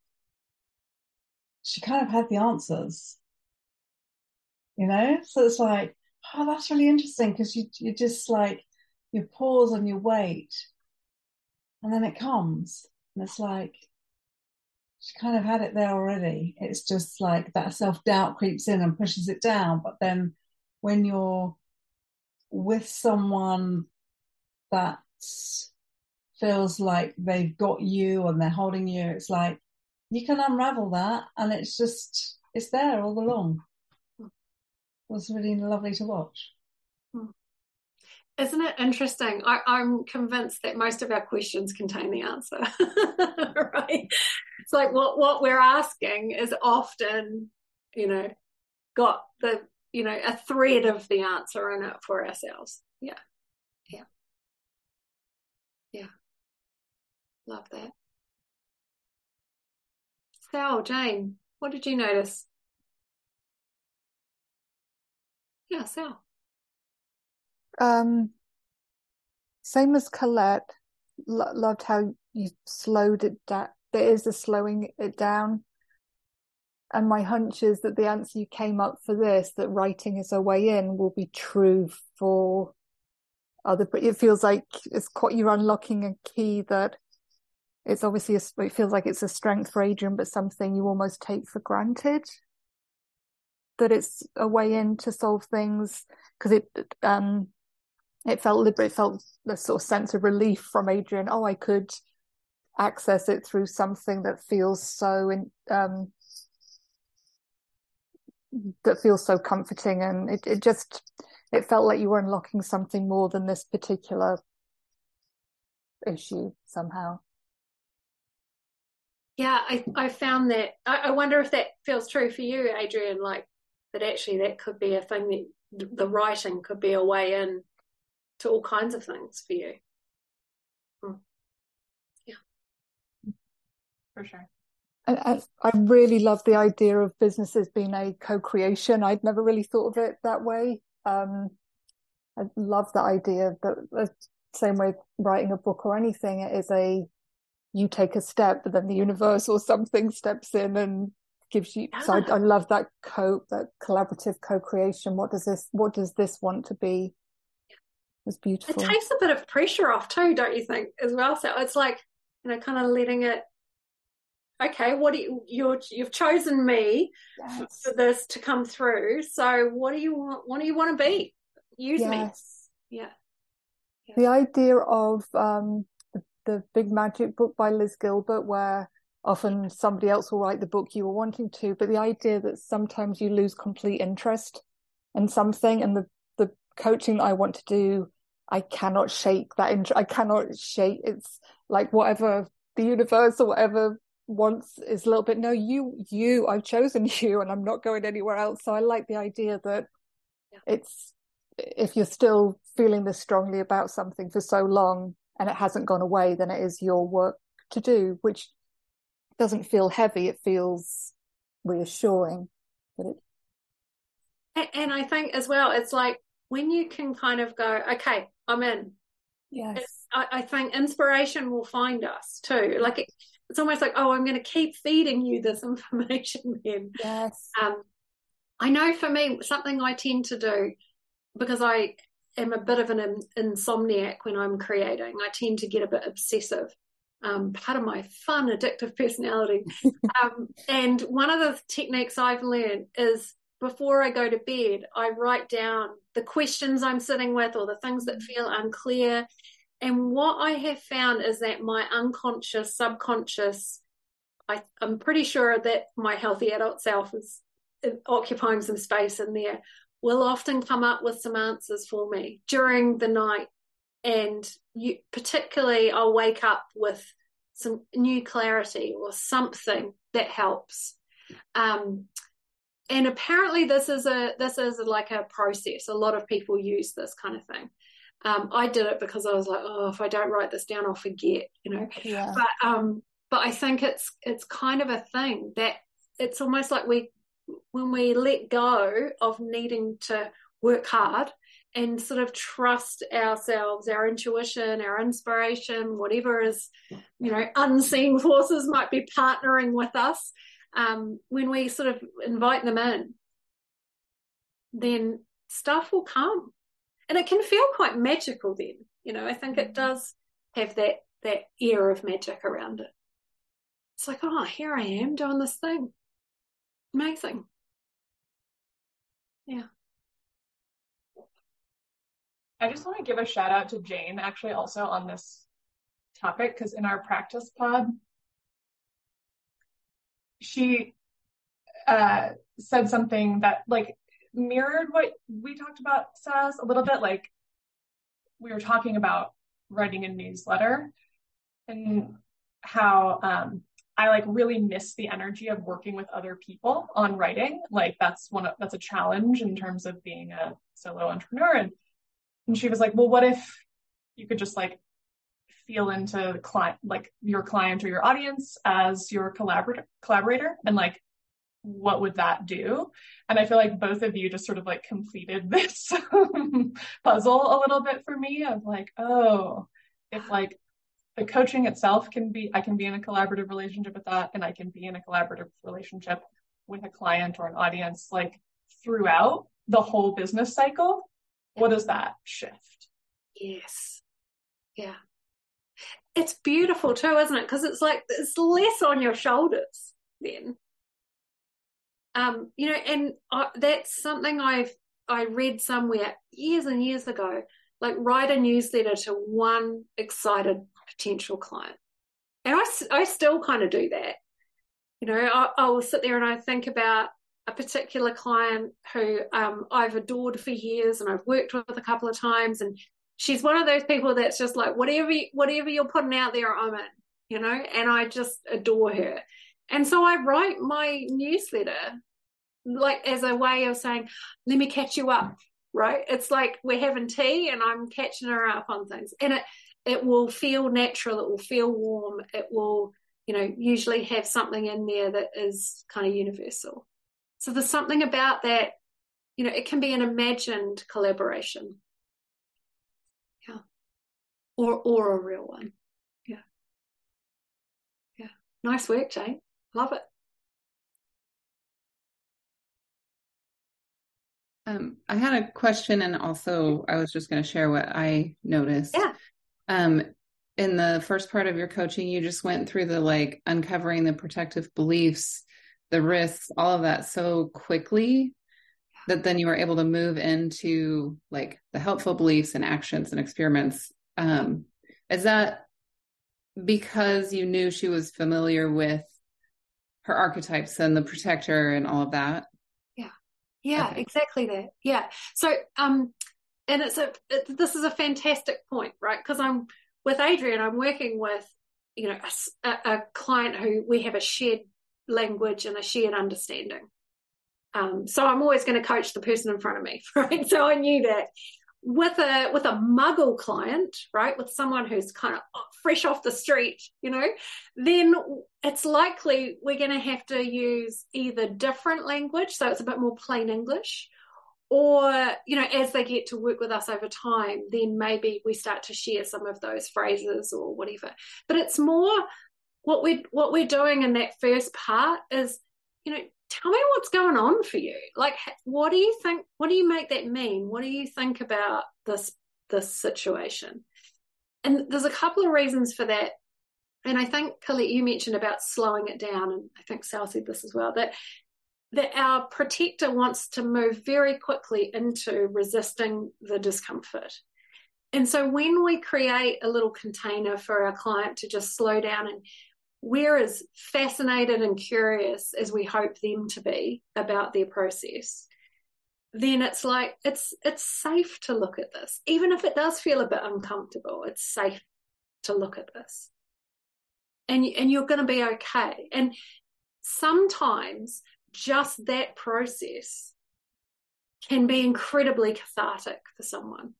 [SPEAKER 3] she kind of had the answers, you know? So it's like, oh, that's really interesting, because you, you just like, you pause and you wait, and then it comes. And it's like, she kind of had it there already. It's just like that self-doubt creeps in and pushes it down. But then when you're with someone that feels like they've got you and they're holding you, it's like you can unravel that, and it's just, it's there all along. It was really lovely to watch.
[SPEAKER 1] Isn't it interesting? I, I'm convinced that most of our questions contain the answer. Right? It's like what what we're asking is often, you know, got the, you know, a thread of the answer in it for ourselves. Yeah. Yeah. Yeah. Love that. Sal, Jane, what did you notice? Yeah, Sal.
[SPEAKER 4] Um, same as Colette. Lo- loved how you slowed it down. There is a slowing it down. And my hunch is that the answer you came up for this, that writing is a way in, will be true for other. It feels like it's quite, you're unlocking a key that it's obviously, a, it feels like it's a strength for Adrienne, but something you almost take for granted. That it's a way in to solve things, because it um it felt liberate, it felt the sort of sense of relief from Adrienne. Oh, I could access it through something that feels so in, um that feels so comforting, and it, it just it felt like you were unlocking something more than this particular issue somehow.
[SPEAKER 1] Yeah, I I found that. I, I wonder if that feels true for you, Adrienne, like that actually that could be a thing, that the writing could be a way in to all kinds of things for you. Hmm. Yeah.
[SPEAKER 2] For sure.
[SPEAKER 4] I, I really love the idea of businesses being a co-creation. I'd never really thought of it that way. Um, I love the idea that the same way writing a book or anything, it is a, you take a step, but then the universe or something steps in and gives you. Yeah. So I, I love that co, that collaborative co-creation. What does this, what does this want to be? It's beautiful.
[SPEAKER 1] It takes a bit of pressure off too, don't you think, as well? So it's like, you know, kind of letting it, okay, what do you, you're, you've chosen me yes. for this to come through. So what do you want? What do you want to be? Use
[SPEAKER 4] yes.
[SPEAKER 1] me. Yeah.
[SPEAKER 4] yeah. The idea of um, the, the Big Magic book by Liz Gilbert, where often somebody else will write the book you were wanting to, but the idea that sometimes you lose complete interest in something, and the, the coaching that I want to do, I cannot shake that interest. I cannot shake. It's like whatever the universe or whatever wants is a little bit, no, you, you, I've chosen you and I'm not going anywhere else. So I like the idea that yeah. it's, if you're still feeling this strongly about something for so long and it hasn't gone away, then it is your work to do, which doesn't feel heavy. It feels reassuring. But it,
[SPEAKER 1] and, and I think as well, it's like when you can kind of go, okay, I'm in.
[SPEAKER 4] yes.
[SPEAKER 1] I, I think inspiration will find us too. Like it, it's almost like, oh, I'm going to keep feeding you this information then.
[SPEAKER 4] Yes.
[SPEAKER 1] Um, I know for me, something I tend to do, because I am a bit of an insomniac when I'm creating, I tend to get a bit obsessive. Um, part of my fun, addictive personality. um, and one of the techniques I've learned is before I go to bed, I write down the questions I'm sitting with or the things that feel unclear. And what I have found is that my unconscious, subconscious, I, I'm pretty sure that my healthy adult self is occupying some space in there, will often come up with some answers for me during the night. And you, particularly, I'll wake up with some new clarity or something that helps. Um, and apparently this is a this is like a process. A lot of people use this kind of thing. Um, I did it because I was like, oh, if I don't write this down, I'll forget, you know.
[SPEAKER 4] Yeah.
[SPEAKER 1] But um, but I think it's it's kind of a thing that it's almost like we when we let go of needing to work hard and sort of trust ourselves, our intuition, our inspiration, whatever is, you know, unseen forces might be partnering with us. Um, when we sort of invite them in, then stuff will come. And it can feel quite magical then. You know, I think it does have that that air of magic around it. It's like, oh, here I am doing this thing. Amazing. Yeah.
[SPEAKER 2] I just want to give a shout out to Jane actually also on this topic, because in our practice pod, she uh, said something that like mirrored what we talked about, Saz, a little bit. Like we were talking about writing a newsletter and how um, I like really miss the energy of working with other people on writing. Like that's one of, that's a challenge in terms of being a solo entrepreneur. And And she was like, well, what if you could just like feel into the client, like your client or your audience as your collaborator, collaborator, and like, what would that do? And I feel like both of you just sort of like completed this puzzle a little bit for me of like, oh, if like the coaching itself can be, I can be in a collaborative relationship with that, and I can be in a collaborative relationship with a client or an audience, like throughout the whole business cycle. What does that shift?
[SPEAKER 1] Yes. Yeah. It's beautiful too, isn't it? Because it's like, it's less on your shoulders then. Um, you know, and I, that's something I've, I read somewhere years and years ago, like write a newsletter to one excited potential client. And I, I still kind of do that. You know, I, I will sit there and I think about a particular client who um, I've adored for years and I've worked with a couple of times, and she's one of those people that's just like, whatever whatever you're putting out there, I'm in, you know, and I just adore her. And so I write my newsletter like as a way of saying, let me catch you up, right? It's like we're having tea and I'm catching her up on things, and it it will feel natural, it will feel warm, it will, you know, usually have something in there that is kind of universal. So there's something about that, you know, it can be an imagined collaboration. Yeah. Or or a real one. Yeah. Yeah. Nice work, Jane. Love it.
[SPEAKER 5] Um, I had a question, and also I was just going to share what I noticed.
[SPEAKER 1] Yeah.
[SPEAKER 5] Um, in the first part of your coaching, you just went through the like uncovering the protective beliefs, the risks, all of that so quickly that then you were able to move into like the helpful beliefs and actions and experiments. Um, is that because you knew she was familiar with her archetypes and the protector and all of that?
[SPEAKER 1] Yeah. Yeah,
[SPEAKER 5] okay. Exactly
[SPEAKER 1] that. Yeah. So, um, and it's a, it, this is a fantastic point, right? Because I'm with Adrian, I'm working with, you know, a, a client who we have a shared language and a shared understanding. Um, so I'm always going to coach the person in front of me, right? So I knew that. with a with a muggle client, right, with someone who's kind of fresh off the street, you know, then it's likely we're going to have to use either different language, so it's a bit more plain English, or, you know, as they get to work with us over time, then maybe we start to share some of those phrases or whatever. But it's more what we're what we're doing in that first part is, you know, tell me what's going on for you. Like, what do you think, what do you make that mean? What do you think about this, this situation? And there's a couple of reasons for that. And I think, Colette, you mentioned about slowing it down, and I think Sal said this as well, that, that our protector wants to move very quickly into resisting the discomfort. And so when we create a little container for our client to just slow down, and we're as fascinated and curious as we hope them to be about their process, then it's like, it's it's safe to look at this. Even if it does feel a bit uncomfortable, it's safe to look at this. And, and you're going to be okay. And sometimes just that process can be incredibly cathartic for someone,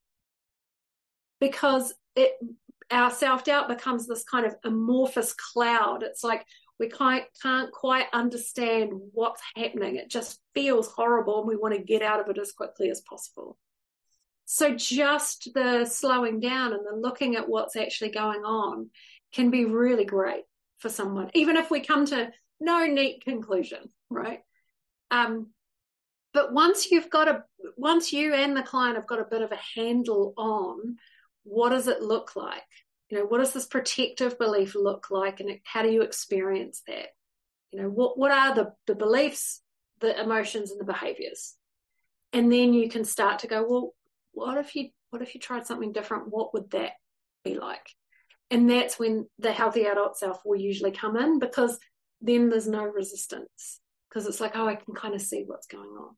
[SPEAKER 1] because it our self-doubt becomes this kind of amorphous cloud. It's like we can't, can't quite understand what's happening. It just feels horrible, and we want to get out of it as quickly as possible. So just the slowing down and the looking at what's actually going on can be really great for someone, even if we come to no neat conclusion, right? Um, but once you've got a, once you and the client have got a bit of a handle on what does it look like? You know, what does this protective belief look like, and how do you experience that? You know, what, what are the, the beliefs, the emotions, and the behaviors? And then you can start to go, well, what if you, what if you tried something different? What would that be like? And that's when the healthy adult self will usually come in, because then there's no resistance, because it's like, oh, I can kind of see what's going on.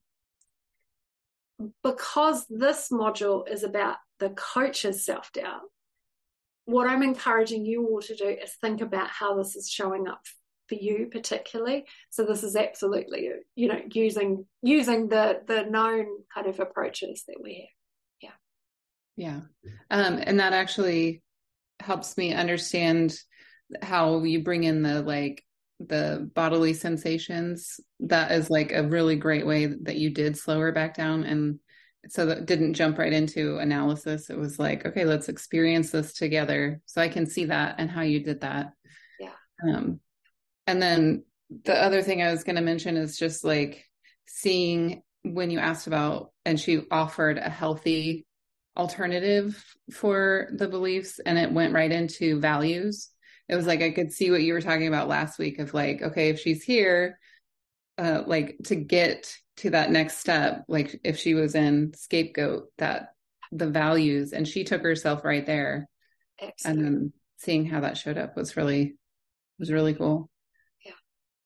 [SPEAKER 1] Because this module is about the coach's self-doubt, what I'm encouraging you all to do is think about how this is showing up for you particularly. So this is absolutely, you know, using using the the known kind of approaches that we have. Yeah.
[SPEAKER 5] Yeah. Um, and that actually helps me understand how you bring in the, like, the bodily sensations. That is like a really great way that you did slow her back down. And so that didn't jump right into analysis. It was like, okay, let's experience this together. So I can see that and how you did that.
[SPEAKER 1] Yeah.
[SPEAKER 5] Um, and then the other thing I was going to mention is just like seeing when you asked about, and she offered a healthy alternative for the beliefs, and it went right into values. It was like, I could see what you were talking about last week of like, okay, if she's here, uh, like to get to that next step, like if she was in scapegoat, that the values, and she took herself right there. Excellent. And then seeing how that showed up was really, was really cool.
[SPEAKER 1] Yeah.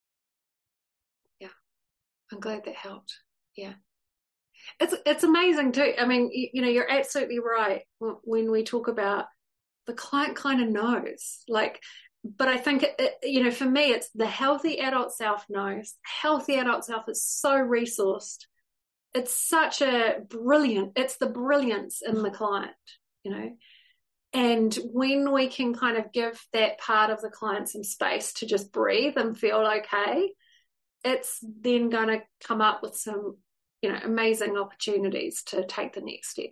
[SPEAKER 1] Yeah. I'm glad that helped. Yeah. It's, it's amazing too. I mean, you, you know, you're absolutely right when we talk about the client kind of knows, like, but I think, it, it, you know, for me, it's the healthy adult self knows. Healthy adult self is so resourced. It's such a brilliant, it's the brilliance in the client, you know. And when we can kind of give that part of the client some space to just breathe and feel okay, it's then going to come up with some, you know, amazing opportunities to take the next step.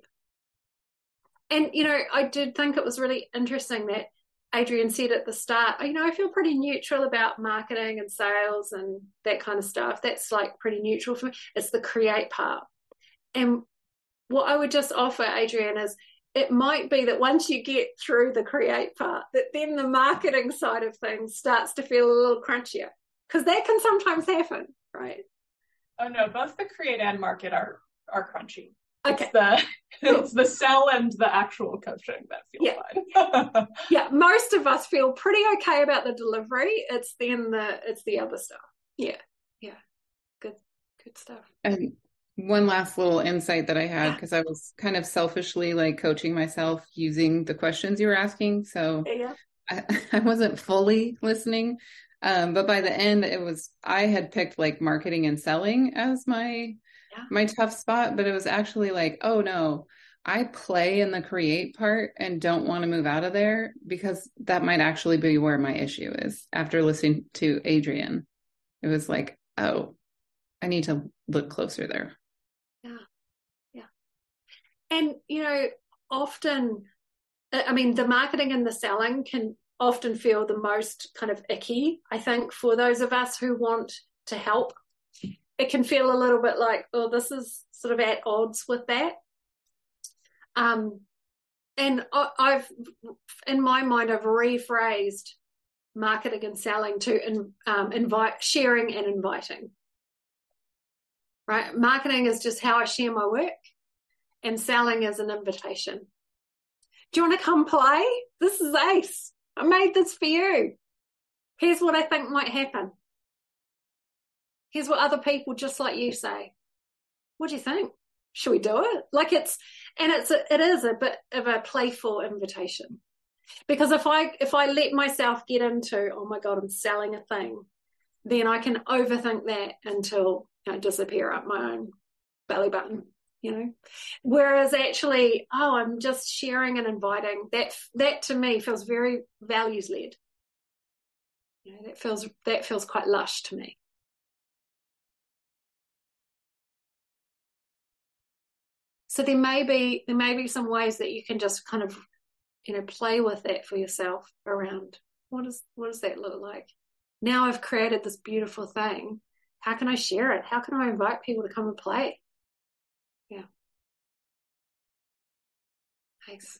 [SPEAKER 1] And, you know, I did think it was really interesting that Adrienne said at the start, you know, I feel pretty neutral about marketing and sales and that kind of stuff. That's like pretty neutral for me. It's the create part. And what I would just offer, Adrienne, is it might be that once you get through the create part, that then the marketing side of things starts to feel a little crunchier, because that can sometimes happen, right?
[SPEAKER 2] Oh no, both the create and market are are crunchy.
[SPEAKER 1] Okay.
[SPEAKER 2] It's the it's the sell and the actual coaching that feels
[SPEAKER 1] yeah.
[SPEAKER 2] fine.
[SPEAKER 1] Yeah, most of us feel pretty okay about the delivery. It's then the it's the other stuff. Yeah, yeah, good, good stuff.
[SPEAKER 5] And one last little insight that I had, because I was kind of selfishly like coaching myself using the questions you were asking, so
[SPEAKER 1] yeah.
[SPEAKER 5] I, I wasn't fully listening. Um, but by the end, it was I had picked like marketing and selling as my. Yeah. my tough spot, but it was actually like, oh no, I play in the create part and don't want to move out of there, because that might actually be where my issue is. After listening to Adrienne, it was like, oh, I need to look closer there.
[SPEAKER 1] Yeah. Yeah. And, you know, often, I mean, the marketing and the selling can often feel the most kind of icky, I think, for those of us who want to help. It can feel a little bit like, oh, this is sort of at odds with that. Um, and I, I've, in my mind, I've rephrased marketing and selling to in, um, invite, sharing and inviting. Right? Marketing is just how I share my work, and selling is an invitation. Do you want to come play? This is Ace. I made this for you. Here's what I think might happen. Here's what other people just like you say. What do you think? Should we do it? Like it's, and it's, a, it is a bit of a playful invitation. Because if I, if I let myself get into, oh my God, I'm selling a thing, then I can overthink that until I disappear up my own belly button, you know. Whereas actually, oh, I'm just sharing and inviting. That that to me feels very values led. You know, that feels that feels quite lush to me. So there may be there may be some ways that you can just kind of, you know, play with that for yourself around what does what does that look like? Now I've created this beautiful thing. How can I share it? How can I invite people to come and play? Yeah. Thanks.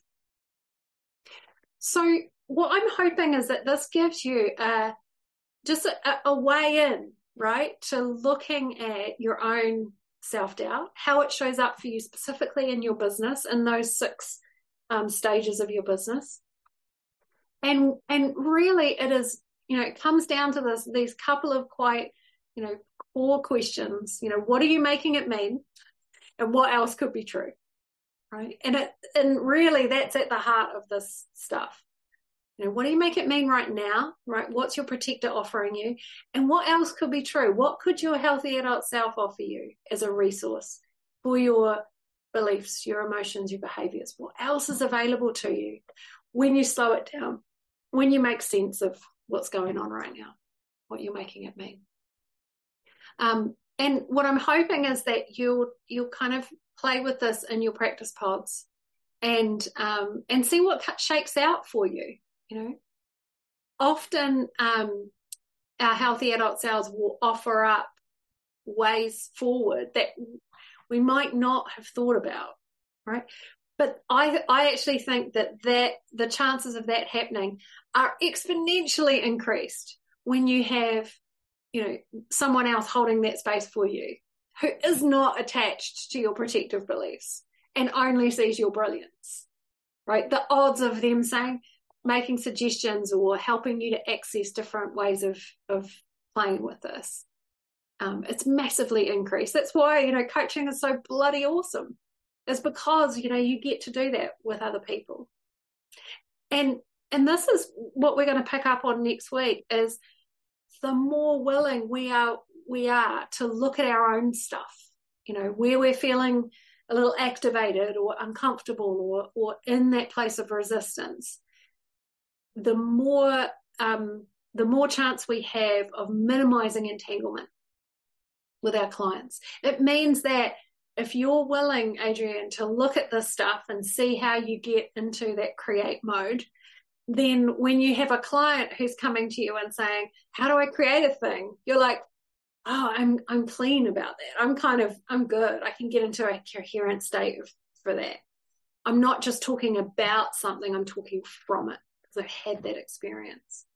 [SPEAKER 1] So what I'm hoping is that this gives you uh, just a, a way in, right, to looking at your own self-doubt, how it shows up for you specifically in your business, in those six um, stages of your business. And and really it is, you know, it comes down to this, these couple of quite, you know, core questions. You know, what are you making it mean? And what else could be true? Right? And it and really that's at the heart of this stuff. You know, what do you make it mean right now? Right? What's your protector offering you? And what else could be true? What could your healthy adult self offer you as a resource for your beliefs, your emotions, your behaviors? What else is available to you when you slow it down, when you make sense of what's going on right now, what you're making it mean? Um, and what I'm hoping is that you'll you'll kind of play with this in your practice pods and um, and see what shakes out for you. You know, often um, our healthy adult selves will offer up ways forward that we might not have thought about, right? But I I actually think that that the chances of that happening are exponentially increased when you have, you know, someone else holding that space for you who is not attached to your protective beliefs and only sees your brilliance, right? The odds of them saying, making suggestions or helping you to access different ways of, of playing with this, um, it's massively increased. That's why, you know, coaching is so bloody awesome. It's because, you know, you get to do that with other people. And and this is what we're going to pick up on next week, is the more willing we are we are to look at our own stuff, you know, where we're feeling a little activated or uncomfortable or or in that place of resistance, the more um, the more chance we have of minimizing entanglement with our clients. It means that if you're willing, Adrienne, to look at this stuff and see how you get into that create mode, then when you have a client who's coming to you and saying, how do I create a thing? You're like, oh, I'm I'm clean about that. I'm kind of, I'm good. I can get into a coherent state of, for that. I'm not just talking about something, I'm talking from it because I've had that experience.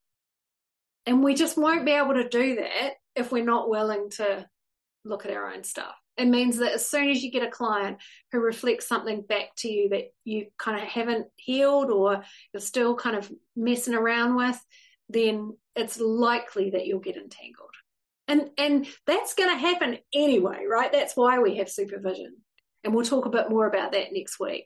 [SPEAKER 1] And we just won't be able to do that if we're not willing to look at our own stuff. It means that as soon as you get a client who reflects something back to you that you kind of haven't healed or you're still kind of messing around with, then it's likely that you'll get entangled. And and that's going to happen anyway, right? That's why we have supervision. And we'll talk a bit more about that next week.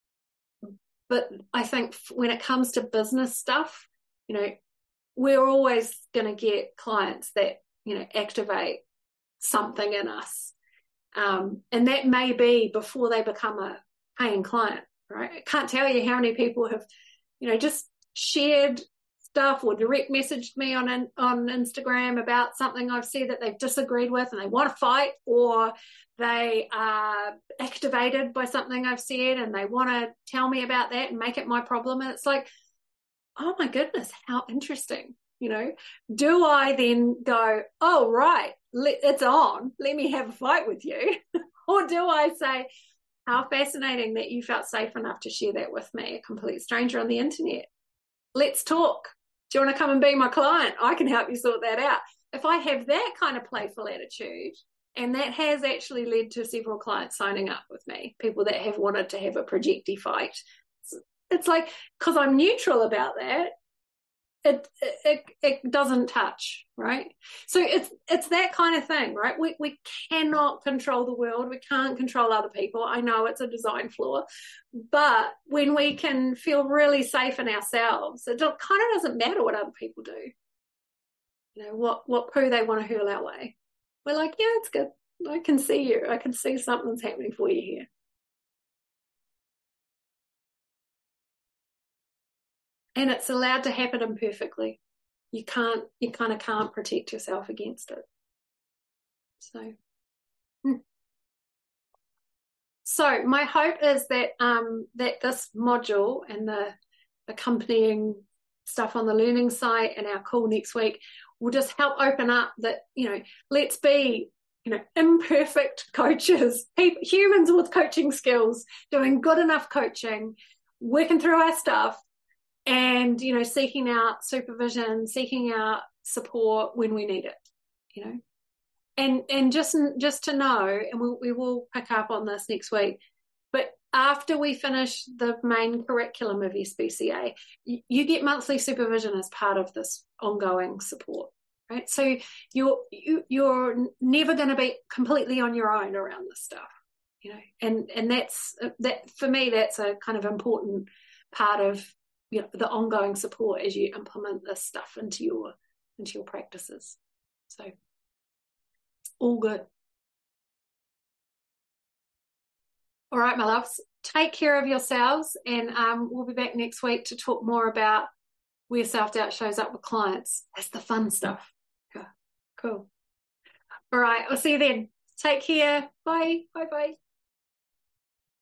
[SPEAKER 1] But I think when it comes to business stuff, you know, we're always going to get clients that, you know, activate something in us. Um, and that may be before they become a, paying client, right? I can't tell you how many people have, you know, just shared stuff or direct messaged me on on Instagram about something I've said that they've disagreed with and they want to fight, or they are activated by something I've said and they want to tell me about that and make it my problem. And it's like, oh my goodness, how interesting. You know, do I then go, oh, right, it's on, let me have a fight with you? Or do I say, how fascinating that you felt safe enough to share that with me, a complete stranger on the internet. Let's talk. Do you want to come and be my client? I can help you sort that out. If I have that kind of playful attitude, and that has actually led to several clients signing up with me, people that have wanted to have a projecty fight. It's like, because I'm neutral about that, it, it it doesn't touch, right? So it's it's that kind of thing, right? We we cannot control the world. We can't control other people. I know it's a design flaw, but when we can feel really safe in ourselves, it kind of doesn't matter what other people do. You know, what what poo they want to hurl our way. We're like, yeah, it's good. I can see you. I can see something's happening for you here. And it's allowed to happen imperfectly. You can't, you kind of can't protect yourself against it. So, hmm. so my hope is that um, that this module and the accompanying stuff on the learning site and our call next week will just help open up that, you know, let's be, you know, imperfect coaches, people, humans with coaching skills, doing good enough coaching, working through our stuff, and, you know, seeking out supervision, seeking out support when we need it, you know, and and just just to know, and we'll, we will pick up on this next week, but after we finish the main curriculum of S B C A, you, you get monthly supervision as part of this ongoing support, right? So you're you, you're never going to be completely on your own around this stuff, you know, and and that's that for me. That's a kind of important part of, you know, the ongoing support as you implement this stuff into your into your practices. So all good. All right, my loves, take care of yourselves, and um, we'll be back next week to talk more about where self-doubt shows up with clients. That's the fun stuff. Yeah, cool. All right, I'll see you then. Take care. Bye. Bye bye.